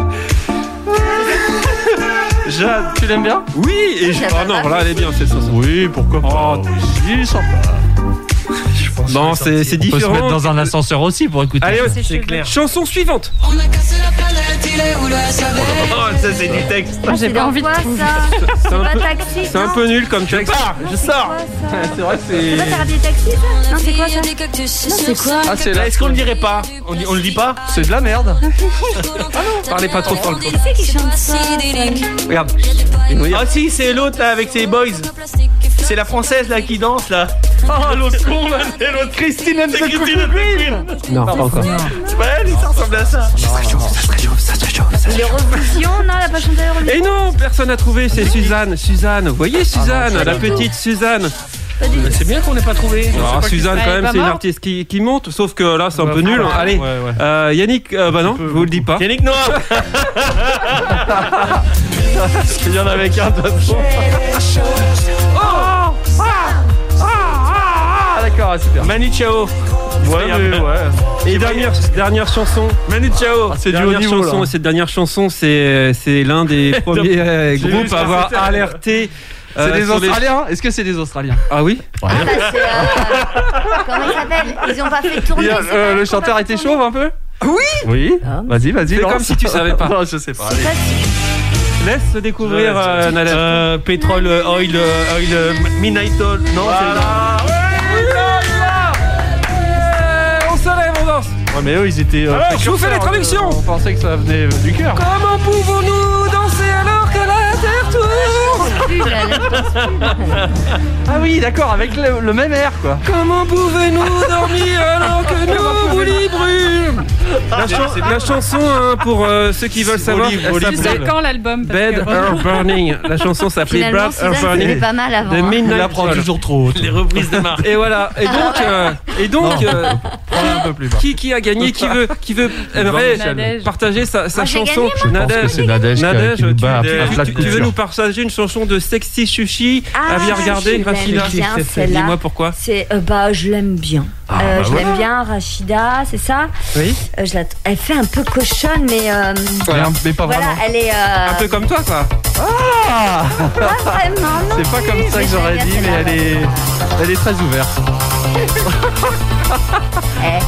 E: Jade, tu l'aimes bien?
H: Oui, et je...
F: Ça
H: oh
F: va
H: non,
F: pas.
H: voilà, elle est bien cette chanson.
E: Oui, pourquoi pas.
H: Oh,
E: si, sympa. Je pense
H: Non,
E: que
H: c'est c'est
E: On peut se
H: différent.
E: mettre dans un ascenseur aussi pour écouter.
H: Allez,
E: ça.
H: ouais,
J: C'est clair.
H: chanson suivante.
L: On a cassé la planète, il est où le savait.
J: Oh, ça c'est du texte.
G: Ah, j'ai
F: C'est
G: pas
F: dans
G: envie de
F: quoi,
G: trouver.
F: ça?
H: C'est
F: C'est
H: un
F: pas
H: peu-
F: taxi.
H: C'est un
F: non
H: peu nul comme
J: Je
H: texte.
J: pars, je sors.
E: C'est vrai que
F: C'est pas
E: c'est.
F: Thérapie Taxi, ça? Non, c'est quoi ça? Non, c'est quoi?
E: Ah, c'est
J: Là,
E: là.
J: est-ce qu'on le dirait pas? On, dit- on le dit pas?
E: C'est de la merde.
H: Parlez pas trop fort. le
F: Qui c'est qui chante ça?
H: Regarde.
J: Ah si, c'est l'autre là avec ses boys. C'est la française là qui danse là. Oh l'autre con là, c'est l'autre Christine and the Queen.
H: Non, pas encore.
J: C'est pas elle, ça ressemble à ça.
F: L'Eurovision, non, elle a pas chanté l'Eurovision.
H: Et non, personne n'a trouvé, c'est Suzanne. Suzanne, vous voyez Suzanne, la petite Suzanne.
J: Mais c'est bien qu'on n'ait pas trouvé.
H: Alors, Suzanne, quand
G: Elle est
H: même,
G: pas
H: c'est une
G: morte.
H: artiste qui, qui monte, sauf que là, c'est un
E: Ouais,
H: peu nul.
E: voilà.
H: Allez,
E: Ouais, ouais.
H: euh, Yannick, euh, bah non, je vous le dis pas.
J: Yannick Noah.
E: Il y en avait qu'un de toute façon. Oh ah, ah, ah, d'accord, super.
J: Manu Chao.
E: Ouais, mais ouais.
H: Et dernière, dernière chanson.
J: Manu Chao.
E: Ah, c'est du haut
H: Dernière
E: niveau,
H: chanson,
E: là.
H: cette dernière chanson, c'est c'est l'un des premiers euh,
E: J'ai vu
H: groupes
E: ça,
H: à avoir
E: c'était-
H: alerté.
E: C'est
H: euh,
E: des
H: sur les-
E: Australiens? Est-ce que c'est des Australiens?
H: Ah oui.
F: Ah, bah, c'est. euh, Comment il s'appelle? Ils ont pas fait tourner.
E: Il y a-
F: c'est
E: euh,
F: pas-
E: le
F: ils ont
E: chanteur
F: pas
E: était
F: fait
E: chauve un peu? Oui. Oui. Vas-y, vas-y.
H: C'est
E: lance.
H: comme si tu savais pas.
E: Non, je sais pas.
F: tourner.
E: Allez.
F: C'est pas-
H: Laisse découvrir
J: Ouais,
H: euh, Nadège.
J: Euh, pétrole, euh, oil, euh, oil, euh, midnight oil. Non,
E: Voilà.
H: Eh, on se lève, on danse.
E: Ouais, mais eux, ils étaient. euh,
H: Alors, je vous fais les
E: précurseurs,
H: traductions.
E: euh, On pensait que ça venait du cœur.
H: Comment pouvons-nous danser alors que la terre tourne?
F: Plus, là, là, je pense plus.
E: Ah oui, d'accord, avec le, le même air, quoi.
H: Comment pouvez-nous dormir alors que nos boulis brûlent? La, chan- la chanson, hein, pour euh, ceux qui veulent savoir,
E: Boli-
H: elle
E: Boli-
G: Tu sais
H: s'appelait
G: quand l'album? parce
H: Bed
G: que-
H: Earth Burning. La chanson s'appelait
F: Finalement,
H: Bed
F: Suzanne,
H: Earth
F: c'était
H: Burning.
F: pas mal avant.
H: de
F: hein.
H: Midnight
E: Il apprend
H: Oil.
E: toujours trop.
J: Les reprises de Marc.
H: Et voilà. Et donc, euh, et donc, euh,
E: Prends-la un peu plus bas.
H: qui qui a gagné? Qui veut, qui veut, aimerait
G: Nadège.
H: partager sa, sa
F: Moi, j'ai
H: chanson?
F: gagné, moi.
E: Je pense que c'est Nadège, qui-
H: Nadège,
E: qui nous bat
H: tu,
E: à- à
H: tu-
E: plat de
H: tu- tu veux
E: couture.
H: nous partager une chanson de Sexy Sushi
F: Ah,
H: à bien regarder,
F: je l'aime
H: Rachida?
F: bien, celle-là.
H: Dis-moi pourquoi.
F: C'est euh, bah je l'aime bien.
E: Ah,
F: Euh,
E: bah
F: je
E: voilà.
F: l'aime bien, Rachida, c'est ça.
H: Oui.
F: Euh, je la- Elle fait un peu cochonne, mais euh,
E: Mais, un- mais pas
F: voilà,
E: vraiment.
F: elle est euh,
H: Un peu comme toi, quoi.
E: Ah
F: pas vraiment. Non
E: C'est pas
F: plus,
E: comme ça que
F: mais
E: j'aurais
F: j'aime
E: dit,
F: bien
E: mais elle
F: celle-là.
E: est, elle est très ouverte.
F: Eh.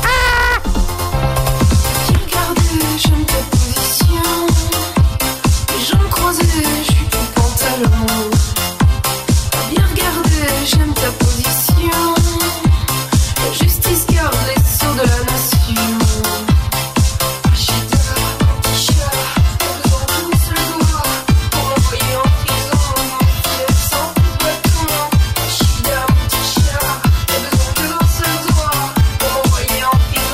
L: Regardez, j'aime ta position. Les jambes croisées, je suis ton pantalon. Bien regarder, j'aime ta position. La justice garde les sceaux de la nation. Rachida, Tisha, t'as besoin d'un seul doigt pour m'envoyer en prison. Sans tout bâton. Rachida, Tisha, t'as besoin que d'un seul doigt pour m'envoyer en prison.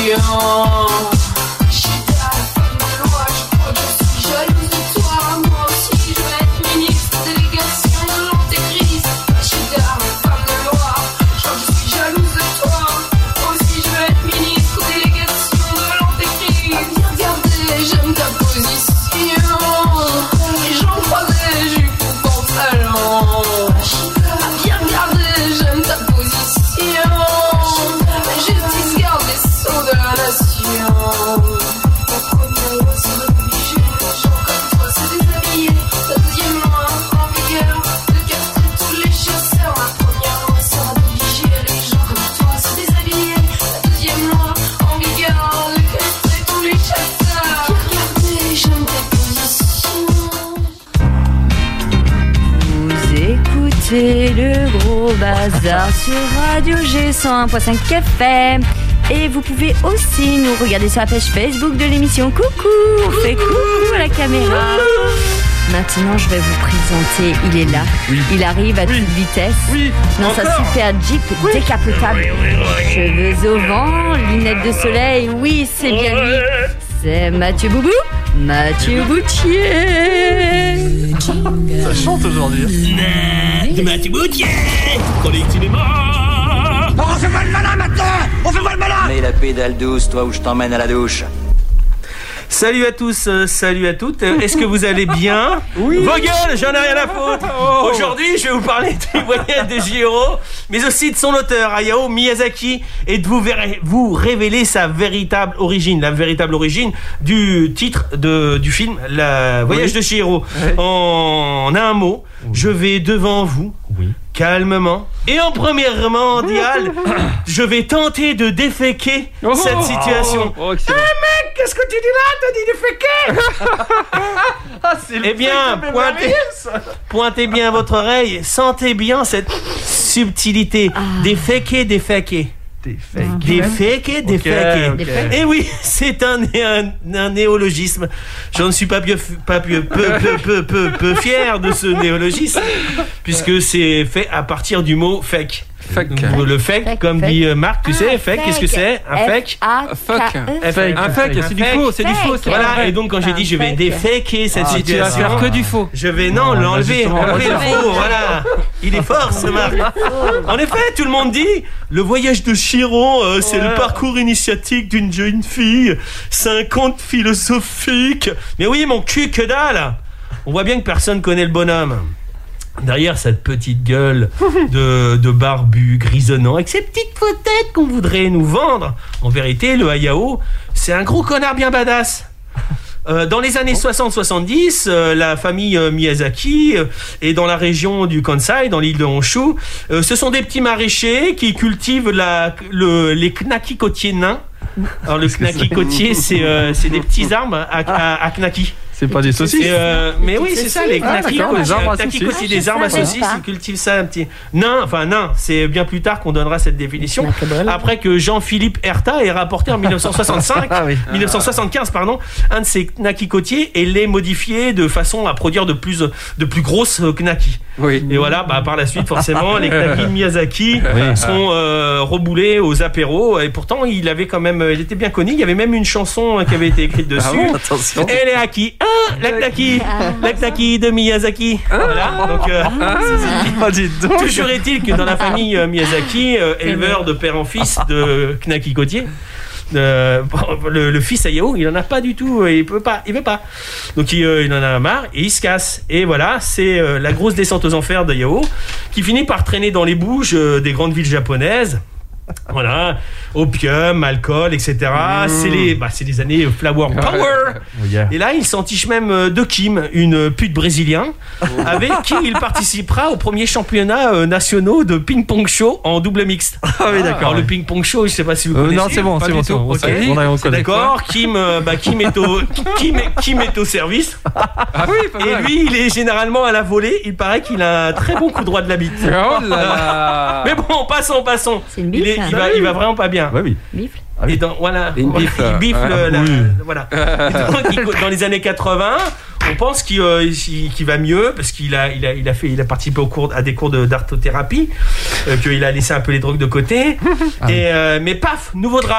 L: Chita, femme de loi, je crois que je suis jalouse de toi. Moi aussi, je veux être ministre, délégation de l'antéchrist. Chita, femme de loi, je crois que je suis jalouse de toi. Moi aussi, je veux être ministre, délégation de l'antéchrist. Ah, bien regardez, j'aime ta position. Les gens croisés, jupe ou pantalon. Ah, bien regardez, j'aime ta position. La justice garde les sceaux de la nation. La première loi, c'est d'obliger les gens comme toi se déshabiller. La deuxième loi en vigueur, de castrer tous les chasseurs. La première loi, c'est d'obliger les gens comme toi se déshabiller. La deuxième loi en vigueur, de castrer tous les chasseurs. Regardez, j'aime ta position.
F: Vous écoutez le Gros Bazar sur Radio G cent un point cinq F M. Et vous pouvez aussi nous regarder sur la page Facebook de l'émission. Coucou, on fait coucou à la caméra. Maintenant, je vais vous présenter. Il est là.
E: Oui.
F: Il arrive à toute vitesse.
E: Oui.
F: Dans sa
E: Encore.
F: super Jeep décapotable. Cheveux au vent, lunettes de soleil. Oui, c'est bien lui. C'est Mathieu Boubou. Mathieu Boutier.
E: Ça chante aujourd'hui.
J: De Mathieu Boutier, collectivement.
O: On fait pas le malin maintenant. On fait pas le malin.
P: Mets la pédale douce, toi, où je t'emmène à la douche.
J: Salut à tous, euh, salut à toutes. Euh, Est-ce que vous allez bien? Oui. Vos gueules, j'en ai rien à foutre.
E: Oh.
J: Aujourd'hui, je vais vous parler du voyage de Chihiro, mais aussi de son auteur, Hayao Miyazaki, et de vous, verrez- vous révéler sa véritable origine, la véritable origine du titre de, du film, Le voyage
E: Oui.
J: de Chihiro.
E: Ouais.
J: En, en un mot, je vais devant vous.
E: Oui.
J: Calmement. Et en première mondiale, je vais tenter de déféquer
E: Oh.
J: cette situation.
E: Oh, excellent.
J: Eh mec, qu'est-ce que tu dis là? T'as dit déféquer?
E: Ah, c'est le
J: Eh bien,
E: truc de
J: pointez,
E: Beverly Hills.
J: pointez bien votre oreille, sentez bien cette subtilité. Déféquer, déféquer. Déféquer, déféquer.
E: Ok, ok.
J: Et oui, c'est un, un, un néologisme. Je ne suis pas, peu, pas peu, peu, peu, peu, peu, peu fier de ce néologisme, puisque c'est fait à partir du mot fake.
H: Fake.
J: Donc, le fake,
F: Fake,
J: comme
F: fake.
J: dit euh, Marc, tu
F: Ah,
J: sais, fake, qu'est-ce que c'est? Un fake?
H: Fuck.
F: F-A-K-E.
J: Fake.
H: Un fake, c'est du faux, c'est du faux. c'est pas
J: Voilà,
H: vrai.
J: et donc quand j'ai dit je vais
F: Fake.
J: défaker cette
H: Ah, tu vas
J: situation,
H: faire que du faux.
J: je vais non,
E: Non,
J: l'enlever,
E: justement,
J: enlever le
F: enlever.
J: faux, voilà. Il est fort ce Marc. En effet, tout le monde dit le voyage de Chihiro, euh, c'est
E: Ouais.
J: le parcours initiatique d'une jeune fille, c'est un conte philosophique. Mais oui, mon cul, que dalle. On voit bien que personne connaît le bonhomme. Derrière cette petite gueule de, de barbu grisonnant, avec ses petites fausses têtes qu'on voudrait nous vendre, en vérité, le Hayao, c'est un gros connard bien badass. Euh, dans les années soixante soixante-dix, euh, la famille euh, Miyazaki euh, est dans la région du Kansai, dans l'île de Honshu. Euh, ce sont des petits maraîchers qui cultivent la, le, les knaki côtiers nains. Alors le knaki côtier, c'est euh, c'est des petits arbres à, à, à knaki.
E: C'est pas des saucisses.
J: Et, euh, mais oui, c'est ça, les
E: Ah,
J: knaki.
E: d'accord, les arbres à
J: knaki
E: saucisses.
J: côtiers, des arbres à
F: Je savais
J: saucisses,
F: pas.
J: ils cultivent ça un petit. Nain, enfin nain, c'est bien plus tard qu'on donnera cette définition.
F: Knackebrel.
J: Après que Jean-Philippe Herta ait rapporté en dix-neuf cent soixante-cinq,
E: Ah oui.
J: mille neuf cent soixante-quinze, pardon, un de ces knaki côtiers et les modifier de façon à produire de plus, de plus grosses euh, knaki.
H: Oui.
J: Et voilà, bah, par la suite, forcément, les knaki de Miyazaki
E: Oui.
J: sont euh, reboulés aux apéros. Et pourtant, il avait quand même, il était bien connu. Il y avait même une chanson qui avait été écrite dessus.
E: Ah bon, attention.
J: Elle est acquis. Ah, la knaki, la knaki de Miyazaki. Voilà. Donc, euh,
E: Ah, dites donc.
J: toujours est-il que dans la famille euh, Miyazaki, euh, éleveur de père en fils de knaki côtier, euh, le, le fils Hayao, il en a pas du tout, euh, il peut pas, il veut pas. Donc il, euh, il en a marre et il se casse. Et voilà, c'est euh, la grosse descente aux enfers d'Hayao qui finit par traîner dans les bouges euh, des grandes villes japonaises. Voilà, opium, alcool, et cetera.
E: Mmh.
J: C'est les, bah, c'est les années Flower Power.
E: Oh, yeah.
J: Et là, il s'entiche même euh, de Kim, une pute brésilienne, avec qui il participera au premier championnat euh, nationaux de ping-pong show en double mixte.
E: Ah oui, d'accord.
J: Alors, le
E: oui.
J: ping-pong show, je sais pas si vous
E: Euh,
J: connaissez.
E: non, c'est bon,
J: Pas
E: c'est
J: du
E: bon,
J: tout.
E: c'est bon.
J: Ok.
E: Ça y est, on a- on connaît.
J: D'accord, Kim, euh, bah, Kim, est au, Kim, est, Kim est au service.
H: Ah oui, pas
J: Et
H: mal.
J: lui, il est généralement à la volée. Il paraît qu'il a un très bon coup droit de la bite.
H: Oh là là.
J: Mais bon, passons, passons.
F: C'est une
J: Il,
F: bifle.
J: est-
F: hein.
J: il, va, il va vraiment pas bien.
E: Ouais, oui.
F: Bifle.
E: Ah oui.
J: Et dans, voilà,
H: Une bifle.
J: il bifle
H: Ah,
J: la-
E: oui.
J: voilà. Et donc, il- dans les années quatre-vingts, on pense qu'il, euh, il- qu'il va mieux parce qu'il a, il a, il a fait, il a participé au cours, à des cours de, d'artothérapie, euh, qu'il a laissé un peu les drogues de côté. Et, euh, mais paf, nouveau drame.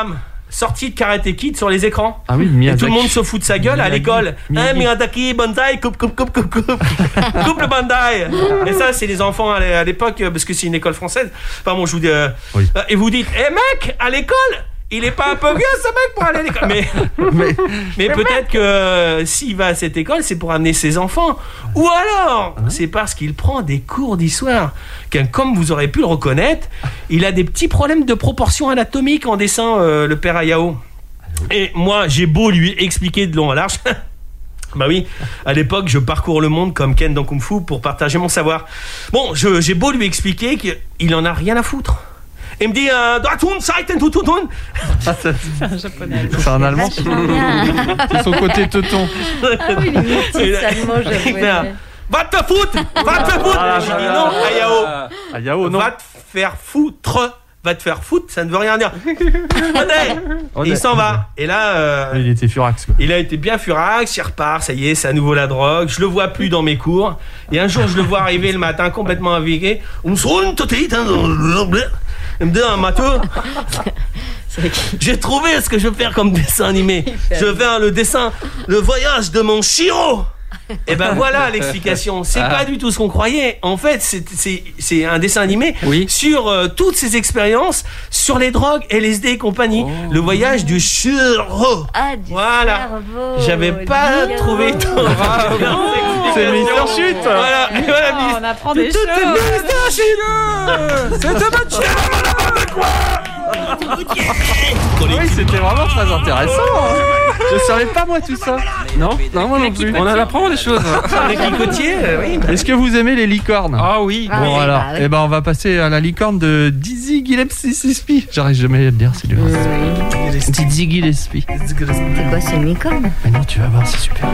Q: sortie de Karate Kid sur les écrans.
E: Ah oui,
Q: Et
E: Miyazaki.
Q: tout le monde se fout de sa gueule à
E: Miyagi.
Q: l'école. Hein, Miyazaki, Banzai, coupe, coupe, coupe, coupe, coupe. Coupe le Bandai. Et ça, c'est les enfants à l'é- à l'époque, parce que c'est une école française. Enfin bon, je vous dis. euh,
E: Oui.
Q: euh, Et vous dites, hé mec, à l'école, il est pas un peu vieux ce mec pour aller à l'école. Mais,
E: Mais,
Q: mais peut-être que euh, s'il va à cette école, c'est pour amener ses enfants. Ou alors, c'est parce qu'il prend des cours d'histoire. Qu'un, comme vous aurez pu le reconnaître, il a des petits problèmes de proportion anatomique en dessin, euh, le père Ayao. Et moi, j'ai beau lui expliquer de long à large. Bah oui, à l'époque, je parcours le monde comme Ken dans Kung Fu pour partager mon savoir. Bon, je- j'ai beau lui expliquer qu'il en a rien à foutre. Il me dit euh, Datun, Seiten, Tututun.
E: ah, c'est
G: Un japonais.
E: c'est un allemand.
F: Vachement bien.
E: C'est son côté teuton.
F: Ah oui, les petits allemands japonais.
Q: Va te foutre, va te foutre.
E: Ah,
Q: J'ai
E: là,
Q: dit
E: là,
Q: non,
E: là.
Q: Ayao.
E: Ah, Yao, non.
Q: Va te faire foutre. Va te faire foutre, ça ne veut rien dire. Allez. Et il s'en va. Et là, euh,
E: Il était furax, quoi.
Q: il a été bien furax, il repart, ça y est, c'est à nouveau la drogue. Je le vois plus dans mes cours. Et un jour, je le vois arriver le matin complètement avigué. Il me dit, ah, Mathieu, j'ai trouvé ce que je veux faire comme dessin animé. Je veux faire le dessin, le voyage de mon Shiro. Et ben voilà l'explication. C'est
H: Ah.
Q: pas du tout ce qu'on croyait. En fait, c'est, c'est, c'est un dessin animé
H: Oui.
Q: sur euh, toutes ces expériences sur les drogues, L S D et compagnie. Le voyage du Shiro.
F: Ah, du
Q: Voilà.
F: cerveau.
Q: J'avais pas
F: Dis
Q: trouvé
F: donc.
Q: ton
E: C'est le Mister Chute.
Q: Voilà, et voilà,
G: Oh, on apprend des
Q: Tout est
G: choses.
Q: Mister Chute. C'était pas Chute.
E: Oui, c'était vraiment très intéressant. hein. Je savais pas moi tout ça. Non, non, moi non plus.
H: On en apprend des choses.
Q: Les clicotiers, euh, oui.
E: Est-ce que vous aimez les licornes?
H: Ah oui.
F: Ah
E: Bon
F: oui,
E: alors,
F: bah oui.
E: eh ben on va passer à la licorne de Dizzy Gillespie. J'arrive jamais à le dire, c'est dur. Dizzy Gillespie.
F: C'est quoi, c'est une licorne?
E: Mais non, tu vas voir, c'est super.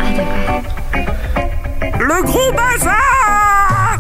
O: Le gros bazar!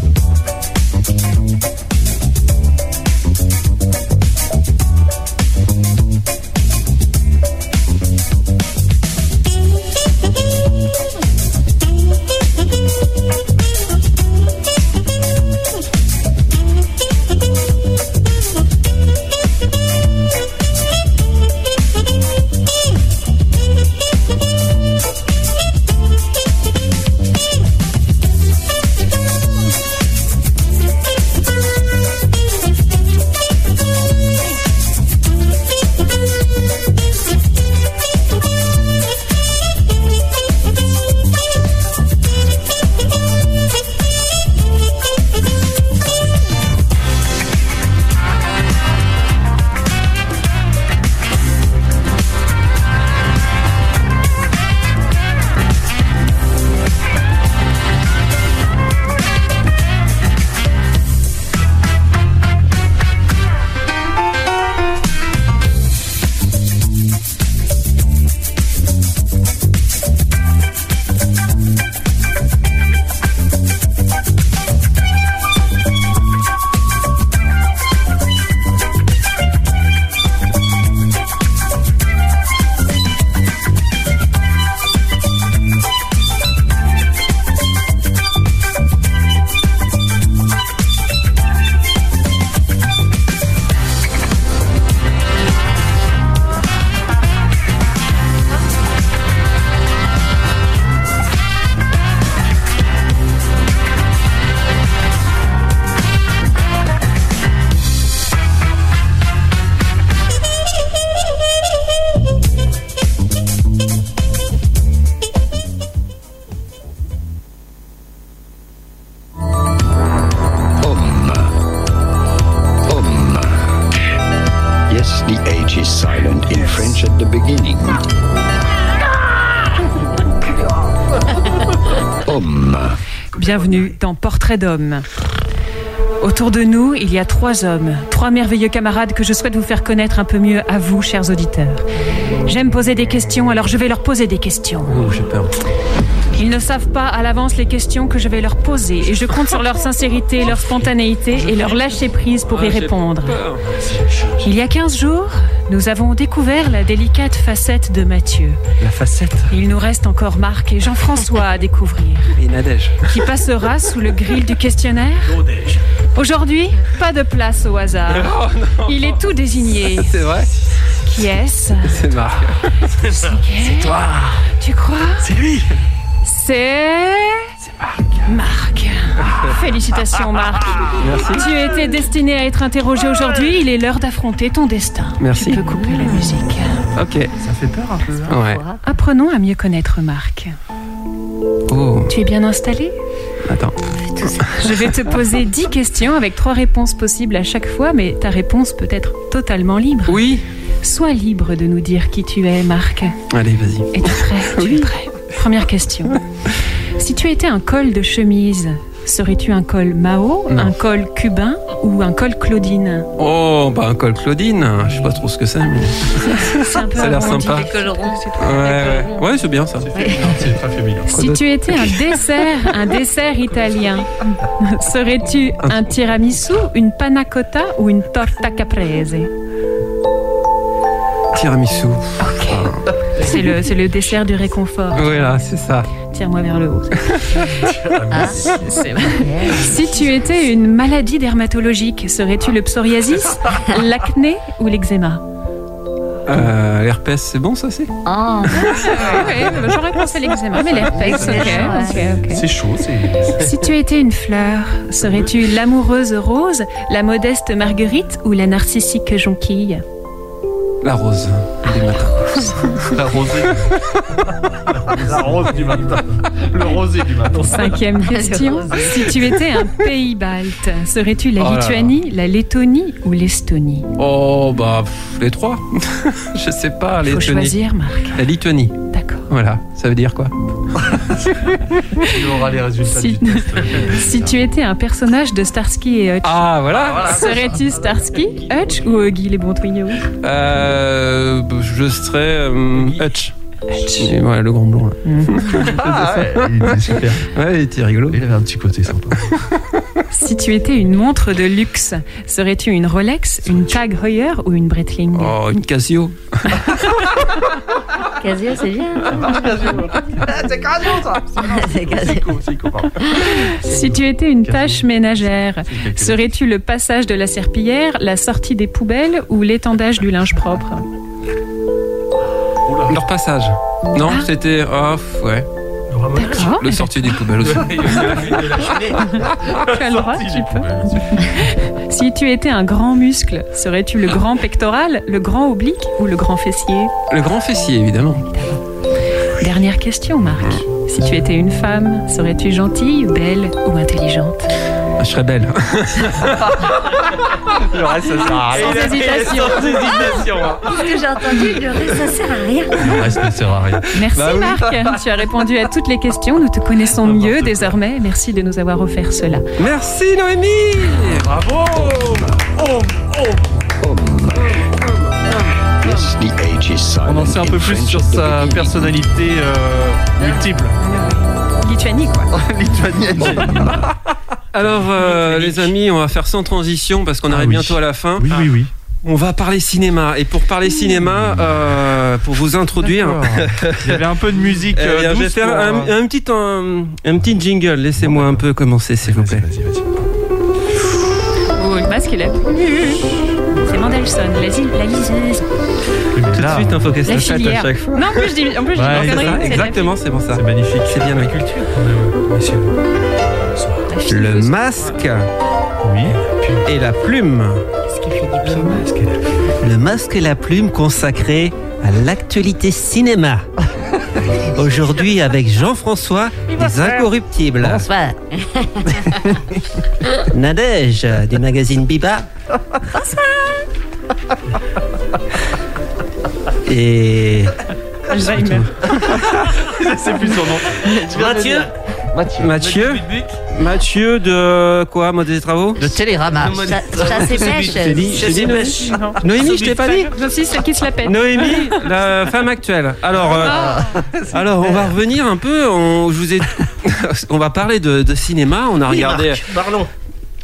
R: Homme.
G: Bienvenue dans Portrait d'homme. Autour de nous, il y a trois hommes, trois merveilleux camarades que je souhaite vous faire connaître un peu mieux à vous, chers auditeurs. J'aime poser des questions, alors je vais leur poser des questions.
H: Oh, j'ai peur.
G: Ils ne savent pas à l'avance les questions que je vais leur poser et je compte sur leur sincérité, leur spontanéité et leur lâcher-prise pour y répondre. Il y a quinze jours, nous avons découvert la délicate facette de Mathieu.
H: La facette.
G: Il nous reste encore Marc et Jean-François à découvrir.
H: Et Nadège.
G: Qui passera sous le grill du questionnaire. Aujourd'hui, pas de place au hasard.
H: Oh, non.
G: Il est tout désigné.
H: C'est vrai.
G: Qui est-ce?
H: C'est Marc.
G: C'est toi. Tu crois?
E: C'est lui.
G: C'est...
E: C'est Marc.
G: Marc. Félicitations Marc.
H: Merci.
G: Tu étais destiné à être interrogé aujourd'hui. Il est l'heure d'affronter ton destin.
H: Merci.
G: Tu peux couper la musique.
H: Ok.
E: Ça fait peur un peu. Hein.
H: Ouais.
G: Apprenons à mieux connaître Marc.
H: Oh.
G: Tu es bien installé?
H: Attends.
G: Je vais te poser dix questions avec trois réponses possibles à chaque fois, mais ta réponse peut être totalement libre.
H: Oui.
G: Sois libre de nous dire qui tu es, Marc.
H: Allez, vas-y.
G: Es-tu prêt? Tu
H: Oui.
G: es prêt. Première question. Si tu étais un col de chemise, serais-tu un col Mao,
H: Non.
G: un col cubain ou un col Claudine?
H: Oh, bah un col Claudine. Je sais pas trop ce que c'est, mais
G: C'est un peu
H: ça a l'air
G: arrondi.
H: sympa.
F: Des cols ronds.
H: Ouais, ouais. Ouais, c'est bien ça.
E: C'est très féminin.
G: Si tu étais un dessert, un dessert italien, serais-tu un tiramisu, une panna cotta ou une torta caprese?
H: Tiramisu.
G: Ok. C'est le, c'est le dessert du réconfort.
H: Voilà, c'est ça.
G: Tire-moi vers le haut. Ah, c'est vrai. Si tu étais une maladie dermatologique, serais-tu le psoriasis, l'acné ou l'eczéma?
H: Euh, L'herpès, c'est bon ça, c'est?
F: Oh.
G: Ouais, ouais, j'aurais pensé l'eczéma, mais l'herpès, ok, ok, ok.
E: C'est chaud, c'est.
G: Si tu étais une fleur, serais-tu l'amoureuse rose, la modeste marguerite ou la narcissique jonquille?
H: La rose. Du matin.
E: La rosée. La rose du matin. Le rosé du matin.
G: Cinquième question. Si tu étais un pays balte, serais-tu la
H: Oh là là.
G: Lituanie, la Lettonie ou l'Estonie?
H: Oh, bah, pff, les trois. Je sais pas, les
G: Faut choisir, Marc.
H: La Lituanie.
G: D'accord.
H: Voilà, ça veut dire quoi?
E: Il aura les résultats
G: Si,
E: du test.
G: si tu étais un personnage de Starsky et Hutch,
H: Ah, voilà.
G: serais-tu Starsky, Hutch ou Huggy les bons tuyaux?
H: Euh, je serais euh, Hutch. Et ouais, le grand blond là.
E: Ah ouais, il était super.
H: Ouais, il était rigolo.
E: Il avait un petit côté sympa.
G: Si tu étais une montre de luxe, serais-tu une Rolex, une Tag Heuer ou une Breitling?
H: Oh, une Casio.
F: Casio, c'est bien.
E: C'est Casio, ça.
F: C'est Casio.
E: Psycho, psycho, pardon.
G: Si tu étais une tâche ménagère, serais-tu le passage de la serpillière, la sortie des poubelles ou l'étendage du linge propre?
H: Leur passage. Non,
G: Ah.
H: c'était. Oh, ouais.
G: D'accord.
H: Le sortie des poubelles aussi.
G: Tu as le droit, tu peux. Si tu étais un grand muscle, serais-tu le grand pectoral, le grand oblique ou le grand fessier?
H: Le grand fessier, évidemment.
G: Dernière question, Marc. Si tu étais une femme, serais-tu gentille, belle ou intelligente?
H: Je serais belle.
E: Le reste, ça sert à rien.
G: Sans hésitation.
E: Sans hésitation.
F: Ce que j'ai entendu, le reste, ça sert à rien.
E: Le reste ne sert à rien.
G: Merci
H: Bah oui.
G: Marc, tu as répondu à toutes les questions, nous te connaissons mieux désormais, merci de nous avoir offert cela.
H: Merci Noémie.
E: Bravo. Oh, oh. On en sait un peu plus sur sa personnalité euh, multiple.
G: Lituanie quoi.
E: Lituanienne.
H: Alors euh, les amis, on va faire sans transition parce qu'on
E: Ah
H: arrive
E: oui.
H: bientôt à la fin.
E: Oui, oui, oui.
H: On va parler cinéma. Et pour parler cinéma, euh, pour vous introduire,
E: D'accord. Il y avait un peu de musique.
H: eh bien,
E: euh,
H: je vais
E: douce
H: faire
E: pour,
H: un,
E: euh,
H: un petit un, un petit jingle. Laissez-moi un peu commencer, s'il vous plaît.
E: Vas-y, vas-y.
G: Oh, le masque il est. C'est Mendelssohn, la, zi- la liseuse.
E: Oui, mais
H: Tout de
E: là,
H: suite, il faut qu'elle se
G: La
H: répète à
G: filière.
H: chaque fois.
G: Non, en plus je dis, en plus, je dis
E: Ouais,
G: en
E: c'est
G: connerie,
E: ça,
G: c'est la
H: Exactement, c'est bon ça.
E: c'est magnifique.
H: C'est bien, oui.
E: culture. Messieurs.
G: filière.
H: Le masque
E: Oui.
H: et la plume.
F: Qu'est-ce qu'il fait du pied?
R: Le masque et la plume consacré à l'actualité cinéma. Aujourd'hui avec Jean-François des Incorruptibles.
F: Bonsoir.
R: Nadège du magazine Biba. Et
G: Alzheimer.
E: C'est plus son nom.
R: Mathieu.
H: Mathieu. Mathieu de quoi, Mode des travaux?
R: De Télérama.
F: Ça, ça c'est pêche.
H: Je t'ai dit, je t'ai dit, Noémie. Noémie, je t'ai pas dit.
G: Je suis celle qui se la pète.
H: Noémie, la femme actuelle. Alors, euh, alors on va revenir un peu. On, je vous ai, on va parler de, de cinéma. On a regardé.
Q: Parlons.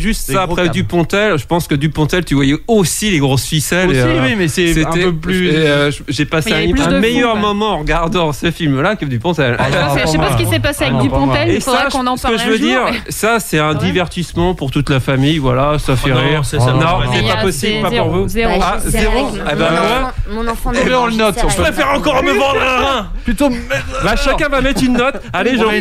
H: juste
E: Des
H: ça
E: gros
H: après
E: câbles.
H: Dupontel. Je pense que Dupontel, tu voyais aussi les grosses ficelles.
E: Aussi,
H: et, euh,
E: oui, mais c'est un
H: c'était-
E: peu plus-
H: et, euh, j'ai passé
G: Il y avait
H: un,
G: plus
H: un
G: de
H: meilleur
G: fou, quoi.
H: moment en regardant ce film-là que Dupontel.
G: Je sais pas, je sais pas ce qui s'est passé avec Dupontel,
H: Et
G: il faudra
H: ça,
G: qu'on en
H: ce
G: parle
H: que je
G: un
H: veux
G: jour.
H: dire, ça c'est un divertissement pour toute la famille, voilà, ça fait
Q: Oh non,
H: rire.
Q: c'est ça,
H: non,
Q: non,
H: c'est
Q: mais
H: pas
Q: c'est
H: possible, pas
G: zéro,
H: pour vous.
G: zéro.
H: Ah,
A: Bah, j'essaierai
H: zéro.
A: avec
H: Ah
A: mon
H: bah,
A: enfant- Mon enfant de
E: Eh ben, on le note,
A: j'essaierai
E: on
Q: Je préfère encore me vendre un rein.
E: Plutôt.
H: Bah, chacun va mettre une note. Allez,
E: On met une
H: Jean-François.
E: note.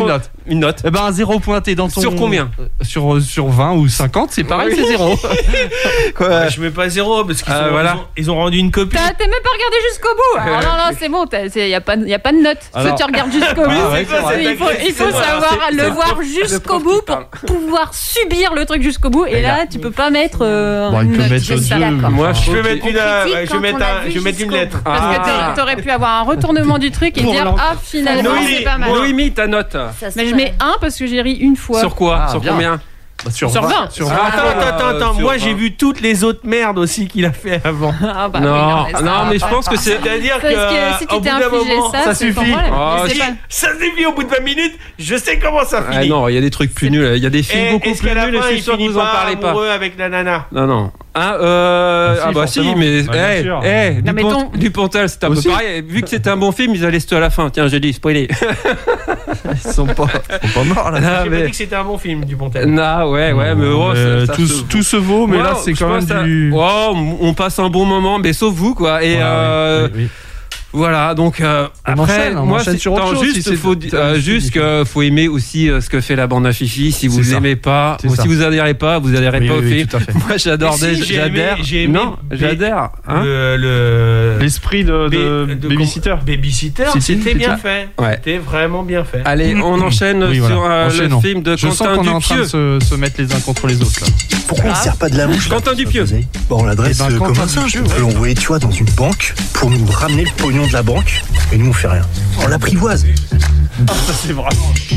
H: une note.
E: Eh ben, un zéro pointé dans ton.
H: Sur combien?
E: Sur, sur vingt ou cinquante, c'est pareil,
H: Oui.
E: c'est zéro.
H: Quoi?
Q: Je mets pas zéro parce qu'ils
H: Ah,
Q: ont,
H: voilà.
Q: ils ont, ils ont rendu une copie.
G: T'as t'as même pas regardé jusqu'au bout. Alors non, non, c'est bon, il n'y a, pas- y a pas de note.
E: Alors-
G: Si tu regardes jusqu'au bout,
E: Ah ouais, c'est vrai.
G: il faut, il faut
Q: C'est vrai,
G: savoir
Q: c'est-
G: le
Q: c'est
G: voir
Q: le
G: jusqu'au
H: prof
G: bout
H: qui parle.
G: pour pouvoir subir le truc jusqu'au bout. Et là, tu peux pas mettre euh,
E: Bon, il
G: une
E: peut
G: note.
E: mettre
G: C'est
E: deux.
G: ça.
H: Moi,
Q: Je vais
H: ok.
Q: mettre une,
A: On
Q: euh,
A: critique
Q: je vais
A: quand
Q: mettre,
A: on l'a
Q: un,
A: vu
Q: je vais mettre une
A: jusqu'au
Q: lettre.
A: bout.
G: Parce que
H: Ah.
G: t'a- t'aurais pu avoir un retournement du truc et
E: Pour
G: dire
E: l'en-
G: ah finalement
Q: Noémie,
G: c'est pas mal.
H: Noémie, ta note.
A: Ça se
G: Mais je
A: fait.
G: mets un parce que j'ai ri une fois.
H: Sur quoi?
E: Ah,
H: Sur
E: bien.
H: combien?
E: Bah, sur,
G: Sur vingt.
E: Sur
H: Ah,
E: vingt.
Q: Attends, attends,
H: euh,
Q: attends.
H: sur
Q: Moi,
H: vingt.
Q: j'ai vu toutes les autres merdes aussi qu'il a fait avant.
G: Ah, bah,
H: Non,
G: oui, ça
H: non,
G: va
H: mais je
G: pas.
H: pense que c'est.
Q: C'est-à-dire
G: Parce
Q: que,
G: que si
Q: au
G: tu t'es
Q: bout d'un
G: infligé
Q: moment,
G: ça,
E: ça
G: c'est ton
E: suffit.
G: problème.
H: Oh,
G: Mais c'est
H: si-
G: pas-
Q: ça suffit au bout de vingt minutes. Je sais comment ça
H: Ah
Q: finit.
H: non, il y a des trucs plus nuls. Il y a des films
Q: Et
H: beaucoup
Q: est-ce
H: plus
Q: qu'à la
H: nuls et je
Q: fin,
H: suis
Q: il
H: sûr que
Q: finit
H: vous en
Q: pas
H: parlez pas.
Q: amoureux avec la nana?
H: Non, non. Ah, euh,
E: Ah, si,
H: ah bah si,
E: forcément.
H: mais
E: Ah, bien
H: eh,
E: sûr.
H: eh,
G: Non, mais
H: Dupont-
G: ton-
H: Dupontel, c'était un peu
E: Aussi.
H: pareil. Vu que c'était un bon film, ils allaient se tuer à la fin. Tiens, j'ai dit, spoiler.
E: Ils sont pas, ils sont pas morts là.
H: Ah,
Q: J'ai pas
H: mais-
Q: dit que c'était un bon film du Pontel.
H: Non, ouais, ouais, mais oh,
E: Euh,
H: ça- ça
E: tout,
H: se-
E: tout se vaut, mais
H: Ouais,
E: là c'est
H: je
E: quand même
H: pense à-
E: du.
H: Oh, on passe un bon moment, mais sauf vous, quoi. Et
E: Ouais,
H: euh,
E: oui, oui.
H: voilà, donc euh,
E: On
H: après,
E: enchaîne, on
H: moi,
E: enchaîne
H: c'est-
E: sur autre
H: attends,
E: chose,
H: juste,
E: si c'est-
H: faut,
E: c'est-
H: euh,
E: c'est-
H: juste que faut aimer aussi euh, ce que fait la bande à Fifi. Si vous
E: C'est ça.
H: aimez pas,
E: C'est
H: ou
E: ça.
H: si vous adhérez pas, vous adhérez
E: Oui,
H: pas
E: oui,
H: au
E: oui,
H: film.
E: tout à fait.
H: Moi, j'adore,
Q: Mais si,
H: des-
Q: j'ai
H: j'adhère.
Q: aimé- j'ai aimé
H: Non,
Q: B-
H: j'adhère. Hein
Q: Le, le...
E: L'esprit de, de,
Q: Bé- de-
E: Babysitter.
Q: Babysitter,
E: C'était-
Q: c'était
E: c'était-
Q: bien fait.
H: Ouais.
Q: C'était vraiment bien fait.
H: Allez, on enchaîne
E: Oui,
H: sur
E: voilà.
H: euh, le
E: Enchaînons.
H: film de
E: Je sens
H: Quentin
E: qu'on est en train de
H: Dupieux.
E: se, se mettre les uns contre les autres là.
S: Pourquoi on ne sert pas de la mouche là,
H: Quentin Dupieux.
S: Bon, on l'adresse
E: Eh ben,
S: euh, comme
E: Quentin
S: un singe.
E: Dupieux,
S: On peut l'envoyer, tu vois, dans une banque pour nous ramener le pognon de la banque. Et nous, on fait rien. On l'apprivoise.
E: Ça c'est vraiment.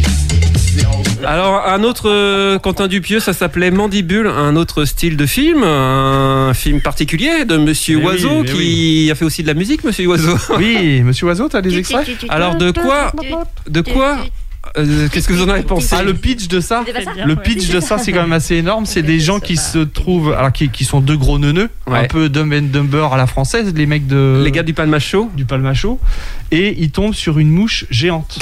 H: Alors, un autre euh, Quentin Dupieux, ça s'appelait Mandibule, un autre style de film, un film particulier de Monsieur
E: Mais oui,
H: Oiseau,
E: mais
H: qui
E: oui.
H: a fait aussi de la musique, Monsieur Oiseau.
E: Oui, Monsieur Oiseau, t'as des extraits?
H: Alors, de quoi De quoi euh, Qu'est-ce que vous en avez pensé?
E: Ah, le pitch de ça,
A: C'était pas ça
E: le pitch de ça, c'est quand même assez énorme. C'est des gens qui se trouvent, alors qui, qui sont deux gros neuneux,
H: Ouais.
E: un peu Dumb and Dumber à la française, les mecs de
H: Les gars du Palmacho.
E: du Palmacho, et ils tombent sur une mouche géante.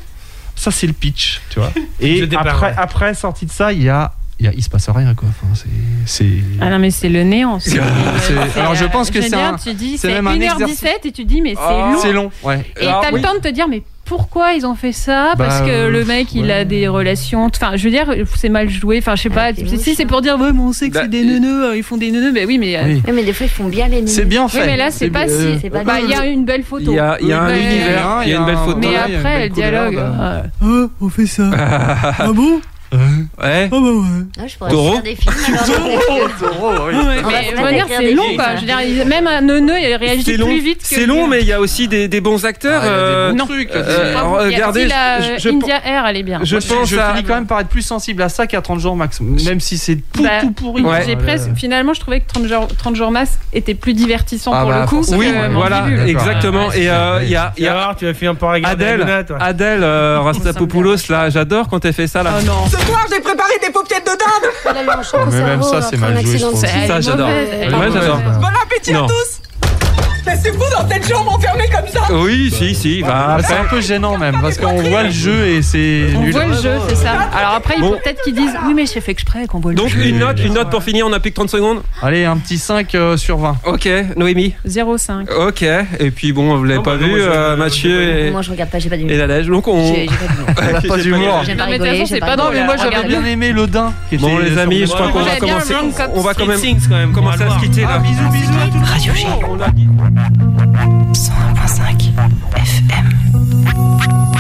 E: Ça, c'est le pitch, tu vois. Et
Q: Je dépare,
E: après,
Q: ouais.
E: après, sorti de ça, il y a, il y a, il se passe rien, quoi. Enfin, c'est, c'est.
G: Ah non, mais c'est le néant. c'est-
E: C'est- alors, je pense que
G: veux
E: c'est
G: dire,
E: un-
G: Tu dis,
E: c'est
G: c'est
E: même un
G: une heure
E: exercice.
G: dix-sept et tu dis, mais c'est
H: Ah,
G: long.
E: C'est long, ouais.
G: Et
H: Alors,
G: t'as
H: oui.
G: le temps de te dire, mais pourquoi ils ont fait ça? Parce
E: Bah,
G: que
E: euh,
G: le mec, il
E: ouais.
G: a des relations. Enfin, je veux dire, c'est mal joué. Enfin, je sais pas.
A: Avec les
G: Si
A: mouches,
G: c'est
A: hein.
G: pour dire, ouais, mais on sait que
H: Bah,
G: c'est des neuneux, euh, ils font des neuneux. Mais oui, mais. euh,
E: Oui.
A: Oui, mais des fois, ils font bien les
E: C'est
A: nuls.
E: bien
G: Oui,
E: fait.
G: mais là, c'est pas
E: euh,
G: si.
A: c'est pas
G: Bah, il y a
A: bien.
G: une belle photo.
H: Il y a, il y a un
G: Mais-
H: univers, il y a une belle photo.
G: Mais
E: Ouais, il y a une
G: après,
E: belle
G: le dialogue.
E: couleur,
G: euh,
E: Oh, on fait ça. Ah bon?
H: Ouais.
E: Ah bah ouais.
A: Ah, je pourrais
H: Taureau.
A: faire des films alors.
E: Taureau, oui.
G: Ouais,
A: On va
G: mais
A: se
G: je
A: mettre
G: veux
A: à
G: dire,
A: écrire
G: c'est
A: des
G: long,
A: films,
G: quoi.
A: ça.
G: Je veux dire, il- même un neuneu, il réagit
H: C'est long,
G: plus vite que.
H: c'est long, mais il y a aussi des, des bons acteurs.
E: Ah, il y a des
H: euh,
E: bons
G: non.
E: trucs.
H: euh,
G: Bravo. Il y a
H: regardez,
G: aussi la
H: je- je-
G: India Air, elle est bien.
H: je
E: Moi, je,
H: pense
E: je
H: à-
E: finis quand même par être plus sensible à ça qu'à trente jours max, même si c'est tout,
G: Bah,
E: tout pourri.
H: ouais.
G: J'ai presque, finalement, je trouvais que trente jours, trente jours masque était plus divertissant
E: Ah
G: pour
E: bah,
G: le coup.
E: forcément,
H: Oui,
G: que
E: ouais.
H: voilà,
G: Mandibule.
E: D'accord.
H: exactement.
G: Ouais,
H: Et euh, il y a,
Q: Tu
H: il y
Q: vas
H: a
Q: voir, tu vas finir par regarder
H: Adèle,
Q: Hanouna, toi.
H: Adèle euh, Rastapopoulos, là, j'adore quand elle fait ça, là.
G: Oh non.
O: Ce soir, j'ai préparé des paupiètes de dinde.
A: Elle a eu un choc au
E: Mais même
A: cerveau
E: ça, c'est
A: après
E: mal
A: un
E: joué, je
A: accident de
E: trouve.
A: ski.
H: Ça,
G: Elle est
H: j'adore.
G: mauvaise, elle est
H: Moi,
G: mauvaise.
H: j'adore.
O: Bon appétit
H: Non.
O: à tous. Laissez-vous dans cette chambre enfermée comme ça.
H: Oui, si, si. Bah,
E: Ah, c'est
H: après,
E: un peu gênant même parce qu'on voit le jeu et c'est
G: On
E: nul.
G: voit le jeu, c'est ça. Alors après, il
H: Bon.
G: faut peut-être qu'ils disent oui, mais j'ai fait exprès qu'on voit le
H: donc
G: jeu.
H: une note, une note pour finir, on n'a plus que trente secondes.
E: Allez, un petit cinq euh, sur vingt.
H: Ok, Noémie.
G: zéro virgule cinq.
H: Ok, et puis bon, vous l'avez
Q: Non,
H: pas
Q: bah, non,
H: vu,
Q: moi, je-
H: euh,
Q: je-
H: Mathieu et,
A: Moi, je regarde pas, j'ai pas
H: et
A: d'humour.
H: Nadège. Donc on.
A: J'ai j'ai pas d'humour.
E: Elle a pas d'humour.
A: J'aime pas
G: Non, mais de toute
A: rigoler,
G: façon,
A: j'aime
G: c'est
A: pas
G: pas
E: Non,
G: drôle.
E: mais moi j'avais
G: Regardez.
E: bien aimé le daim. qui était
H: Bon, les
E: sur-
H: amis, je crois
Q: Ouais,
H: qu'on
Q: moi,
H: va
G: j'aime bien
H: commencer.
G: le Wrong Cut
H: On va quand même
Q: Street Things, quand même.
H: commencer à se quitter là.
E: Ah, bisous, bisous à tous.
G: Radio G.
H: On a dit-
G: cent un virgule cinq F M.